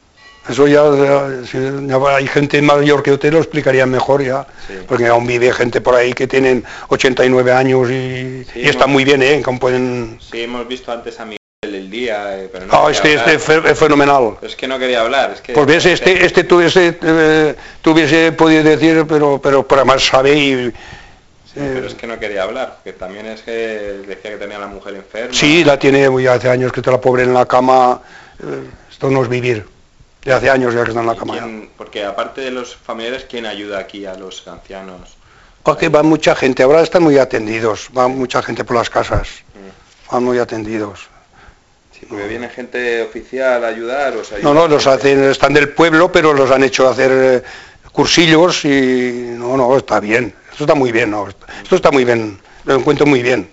Eso ya, ya, si ya hay gente mayor que usted lo explicaría mejor ya, Sí. porque aún vive gente por ahí que tienen ochenta y nueve años y, Sí, y está hemos- muy bien, ¿eh? Como pueden... Sí, hemos visto antes a Miguel el día, eh, pero no Ah, quería este, hablar. este fue- es fenomenal. Es que no quería hablar, es que... Pues ves, este, este tuviese, eh, tuviese podido decir, pero, pero por además sabe y... Sí, pero es que no quería hablar, que también es que decía que tenía a la mujer enferma. Sí, la tiene ya hace años que está la pobre en la cama. eh, Esto no es vivir. Ya hace años ya que está en la ¿Y cama. ya. quién- porque aparte de los familiares, ¿quién ayuda aquí a los ancianos? Porque va mucha gente, ahora están muy atendidos, va mucha gente por las casas, Mm. van muy atendidos. Sí, porque viene gente oficial a ayudar, o sea, No, no, los hacen, están del pueblo, pero los han hecho hacer eh, cursillos y no, no, está bien, esto está muy bien, no, esto está muy bien, lo encuentro muy bien.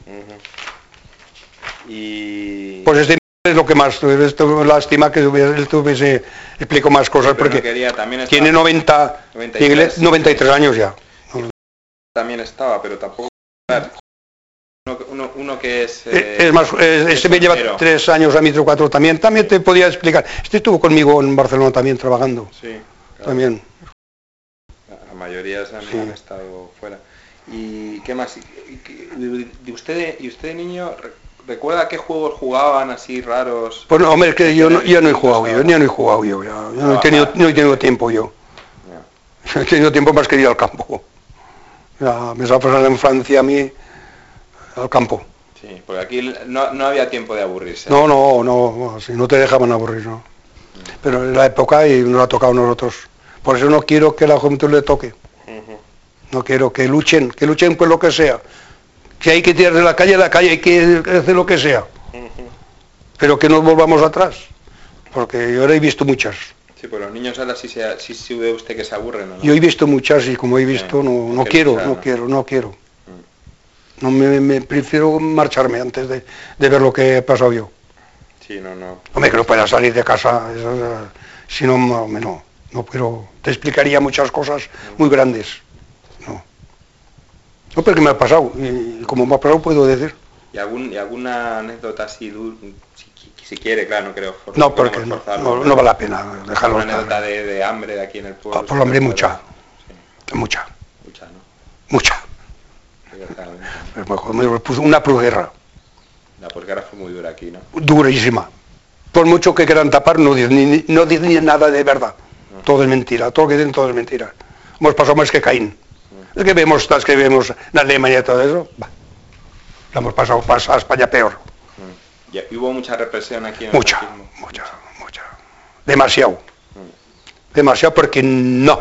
Y... Pues este es lo que más, esto, lástima que tuviese, él tuviese, explico más cosas, Sí, pero no porque quería, también estaba- tiene noventa, noventa y tres. Miguel, noventa y tres años ya. También estaba, pero tampoco... Uno, uno, uno que es... Eh, eh, Es más, eh, este me lleva soltero. tres años a Mitro cuatro también, también te podía explicar. Este estuvo conmigo en Barcelona también trabajando, Sí, claro. también. La mayoría se han, Sí. han estado fuera. ¿Y qué más? ¿Y, qué- de usted, ¿Y usted de niño re- recuerda qué juegos jugaban así raros? Pues no, hombre, es que yo no, ya no he jugado yo, ya no he jugado yo, ya, yo no he tenido, no he tenido tiempo yo. Ya. He tenido tiempo más que ir al campo. Ya, me estaba pasando en Francia a mí al campo. Sí, porque aquí no, no había tiempo de aburrirse. No, no, no, si no te dejaban aburrir, no. Pero en la época y nos ha tocado a nosotros. Por eso no quiero que la juventud le toque. Ujú. No quiero que luchen, que luchen por lo que sea. Si hay que tirar de la calle, a la calle hay que hacer lo que sea. Ujú. Pero que no volvamos atrás. Porque yo ahora he visto muchas. Sí, pues los niños ahora sí, se, sí, sí ve usted que se aburren, ¿o ¿no? Yo he visto muchas y como he visto, Sí, no, no hay que quiero, luchar, no ¿no? quiero, no quiero. No me, me prefiero marcharme antes de, de ver lo que he pasado yo. Sí, no, no. Hombre, que no pueda salir de casa, eso, eh, si no, no, no, no puedo. Te explicaría muchas cosas muy grandes. No. No, pero que me ha pasado, y, y como me ha pasado puedo decir. ¿Y, algún, y alguna anécdota así, du- si, si quiere, claro, no creo for- No, porque queremos no, forzarlo, no, pero no vale la pena dejarlo Una anécdota estar. de, de hambre de aquí en el pueblo. Ah, por el hambre se mucha. recuerda. Sí, Mucha, mucha, ¿no? mucha. Desgraciadamente. Es mejor, me puso una posguerra, La posguerra fue muy dura aquí, ¿no? durísima. Por mucho que quieran tapar, no dicen, ni, no dicen ni nada de verdad. Todo es mentira, todo lo que dicen, todo es mentira. Hemos pasado más que Caín. Es que vemos, las que vemos en Alemania y todo eso, bah, la hemos pasado, pasa a España peor. Mm. Y hubo mucha represión aquí en el Mucha, franquismo. mucha, mucha. Demasiado. Demasiado porque no.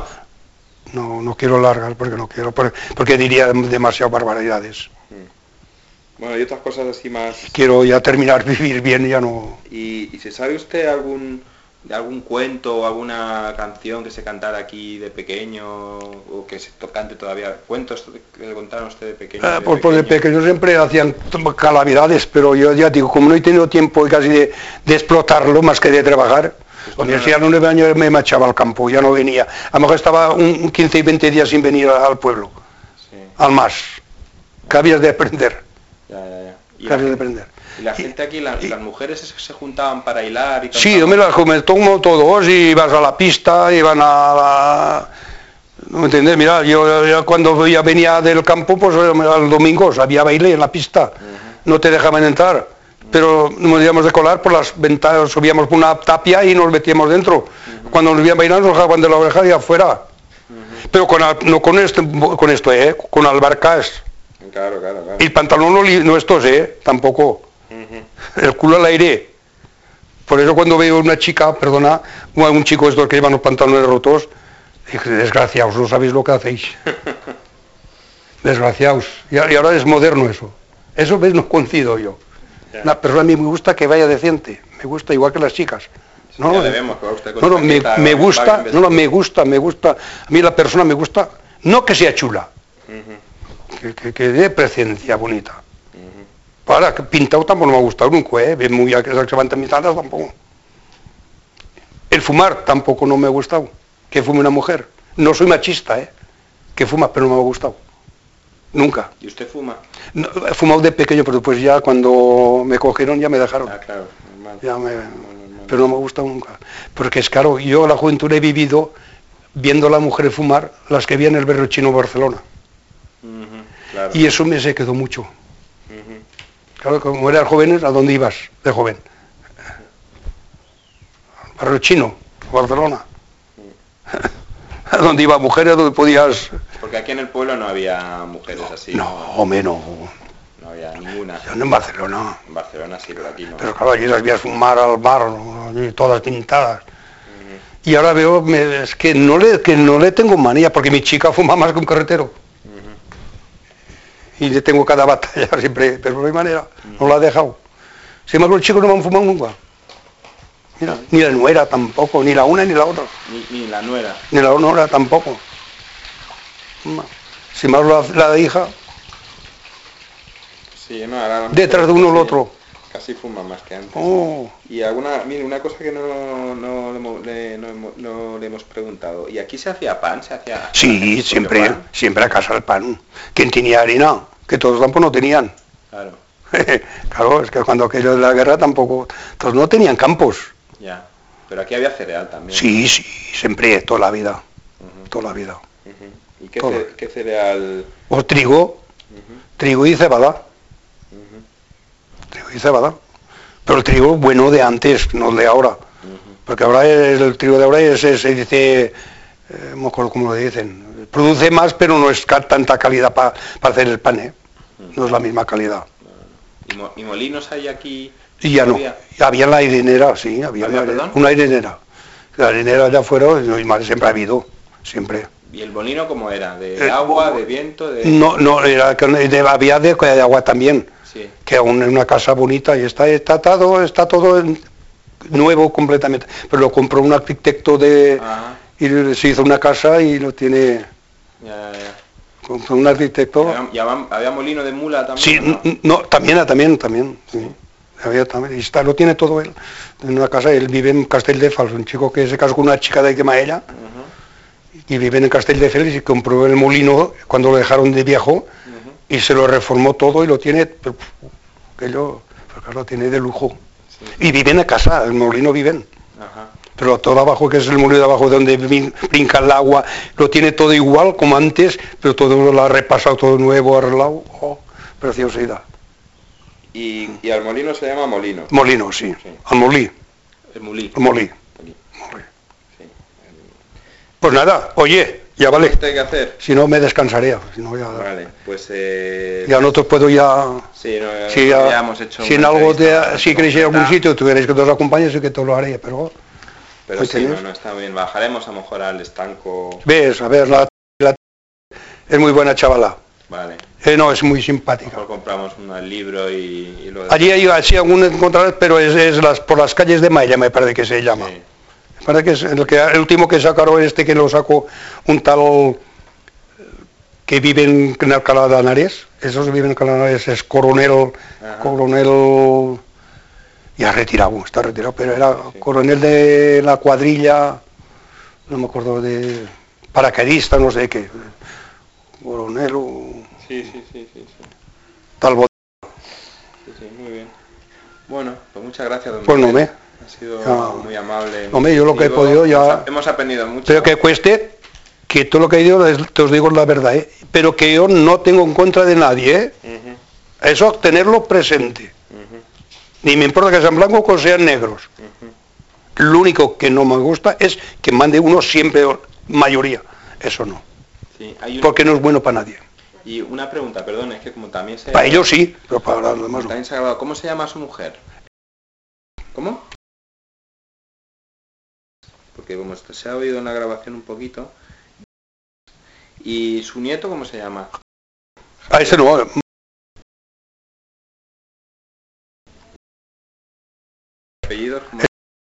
No, no quiero largar porque no quiero, porque, porque diría demasiado barbaridades. Bueno, y otras cosas así más... Quiero ya terminar, vivir bien, ya no... ¿Y, y se sabe usted algún de algún cuento o alguna canción que se cantara aquí de pequeño o que se to- cante todavía? ¿Cuentos que le contaron a usted de pequeño? Ah, de pues, pues de pequeño? pequeño siempre hacían calamidades, pero yo ya digo, como no he tenido tiempo casi de, de explotarlo más que de trabajar, Usted porque no- si a los nueve años me marchaba al campo, ya no venía. A lo mejor estaba un un quince y veinte días sin venir al pueblo, Sí, al más. Que habías de aprender, ya, ya, ya. ¿Y que la, habías de aprender. y la gente aquí, la- las mujeres se, se juntaban para hilar y Sí, cantaban? hombre, las juventud como todos, y ibas a la pista, iban a la... ¿No me entiendes? Mira, yo ya cuando ya venía del campo, pues al domingo había baile en la pista, no te dejaban entrar, pero nos íbamos de colar por las ventanas, subíamos por una tapia y nos metíamos dentro. Cuando nos iban bailando nos dejaban de la oreja y afuera. Pero con, al- no con, este, con esto, ¿eh? Con albarcas. Claro, claro, claro. Y el pantalón no, li- no estos, ¿eh? Tampoco. Ujú. El culo al aire. Por eso cuando veo una chica, perdona, o a un chico estos que llevan los pantalones rotos, dije, desgraciados, no sabéis lo que hacéis. Desgraciados. Y, a- y ahora es moderno eso. Eso ves, no coincido yo. Ya. Una persona a mí me gusta que vaya decente. Me gusta igual que las chicas. No, Ya no, le vemos, que va usted con no, no, me, chaqueta, me va- gusta, va bien no, no, vestido. me gusta, me gusta. A mí la persona me gusta, no que sea chula, Ujú, que, que, que dé presencia bonita. ujú. Ahora, que pintado tampoco no me ha gustado nunca, ¿eh? Ven muy a que se levantan pintadas tampoco. El fumar tampoco no me ha gustado. Que fume una mujer. No soy machista, ¿eh? Que fuma, pero no me ha gustado. Nunca. ¿Y usted fuma? No, he fumado de pequeño, pero después ya cuando me cogieron ya me dejaron. Ah, claro, normal. Ya me... Normal, normal. pero no me gusta nunca. Porque es claro, yo la juventud he vivido viendo a las mujeres fumar, las que vi en el barrio chino de Barcelona. Uh-huh, claro. Y eso me se quedó mucho. Uh-huh. Claro, como eras jóvenes, ¿a dónde ibas de joven? Al barrio chino, Barcelona. Uh-huh. ¿A dónde iba mujeres, donde podías...? Porque aquí en el pueblo no había mujeres así. No, No, o menos. no había ninguna. Yo no en Barcelona. En Barcelona sí, pero aquí no. Pero claro, allí las vías fumar al bar, ¿no? Allí todas pintadas. Uh-huh. Y ahora veo, me, es que no, le, que no le tengo manía, porque mi chica fuma más que un carretero. Uh-huh. Y le tengo cada batalla siempre, pero no hay manera, uh-huh. No la ha dejado. Sin embargo, los chicos no me han fumado nunca. Mira, uh-huh. Ni la nuera tampoco, ni la una ni la otra. Ni, ni la nuera. Ni la nuera tampoco. Sin embargo, la, la hija... Sí, no, ahora detrás de uno o el otro. Casi fuma más que antes. Oh. Y alguna, mire, una cosa que no, no, no, le, no, no le hemos preguntado. ¿Y aquí se hacía pan? ¿Se hacía Sí, siempre, pan? siempre a casa el pan. ¿Quién tenía harina? Que todos los campos no tenían. Claro. Claro, es que cuando aquello de la guerra tampoco, todos no tenían campos. Ya, pero aquí había cereal también. Sí, sí, siempre, toda la vida. Uh-huh. Toda la vida. Uh-huh. ¿Y qué, ce qué cereal? O trigo, uh-huh. Trigo y cebada. Trigo y cebada, pero el trigo bueno de antes, no el de ahora, uh-huh. Porque ahora el, el trigo de ahora es, es, se dice, eh, no me acuerdo cómo lo dicen, produce más pero no es tanta calidad para pa hacer el pan, ¿eh? Uh-huh. No es la misma calidad. ¿Y, mo y molinos hay aquí? Y ya no, había la arenera, sí, había, ¿Había, una, una arenera, la arenera allá afuera, y siempre ha habido, siempre. ¿Y el molino cómo era? ¿De eh, agua, de viento? De... No, no, era, de, había de, de agua también. Sí. Que aún es una casa bonita y está, está todo, está todo en, nuevo completamente. Pero lo compró un arquitecto de Ajá. Y se hizo una casa y lo tiene. Ya, ya. Compró un arquitecto. ¿Y había, había molino de mula también? Sí, no, no también, también, también. Sí. Había también. Y está, lo tiene todo él. En una casa, él vive en Castelldefels, un chico que se casó con una chica de Quemaella. Uh-huh. Y vive en Castelldefels y compró el molino cuando lo dejaron de viejo. Y se lo reformó todo y lo tiene, aquello, porque lo tiene de lujo. Sí. Y viven a casa, el molino viven. Ajá. Pero todo abajo, que es el molino de abajo donde brinca el agua, lo tiene todo igual como antes, pero todo lo ha repasado, todo nuevo, arreglado. Oh, preciosidad. ¿Y, y al molino se llama molino? Molino, sí. sí. Al molí. El mulí. El molí. molí. molí. Sí. Pues nada, oye. Ya vale. ¿Qué hay que hacer? Si no, me descansaré. Si no, ya, vale, pues... Eh... Ya no te puedo ya... Sí, no, ya, si ya, ya hemos hecho si en algo te... Si queréis ir a algún sitio, tú queréis que te os acompañes, sí que te lo haré, pero... Pero sí, no, no, está bien. Bajaremos a lo mejor al estanco... Ves, a ver, la... la es muy buena chavala. Vale. Eh, no, es muy simpática. A lo mejor compramos un libro y... y lo allí hay así algún encontrar, pero es, es las, por las calles de Maella, me parece que se llama. Sí. Me parece que es el, que, el último que sacaron este, que lo sacó un tal... que viven en Alcalá de Henares, esos que viven en Alcalá de Henares es coronel, Ajá. coronel, ya retirado, está retirado, pero era sí. coronel de la cuadrilla, no me acuerdo, de paracaidista, no sé qué, coronel o... Sí, sí, sí, sí, sí. Tal bot... Sí, sí, muy bien. Bueno, pues muchas gracias, don Pues no me... Ha sido ya. muy amable. No me, yo lo que he podido ya... Hemos aprendido mucho. Pero que cueste... que todo lo que he dicho, te os digo la verdad, ¿eh? Pero que yo no tengo en contra de nadie, ¿eh? Uh-huh. Eso, tenerlo presente. Uh-huh. Ni me importa que sean blancos o sean negros. Uh-huh. Lo único que no me gusta es que mande uno siempre mayoría. Eso no. Sí, hay un... Porque no es bueno para nadie. Y una pregunta, perdón, es que como también se... Para ellos sí, pero para los demás no. También se ha grabado. ¿Cómo se llama su mujer? ¿Cómo? Porque como se ha oído en la grabación un poquito... ¿Y su nieto cómo se llama? Ah, ese no. ¿Apellidos? ¿Cómo?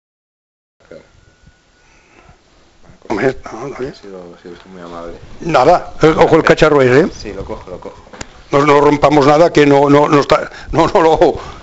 Hombre, no, no, ha sido, ha sido usted muy amable. Nada, ojo el cacharro ese, ¿eh? Sí, lo cojo, lo cojo. No, no rompamos nada que no, no, no está, no, no lo...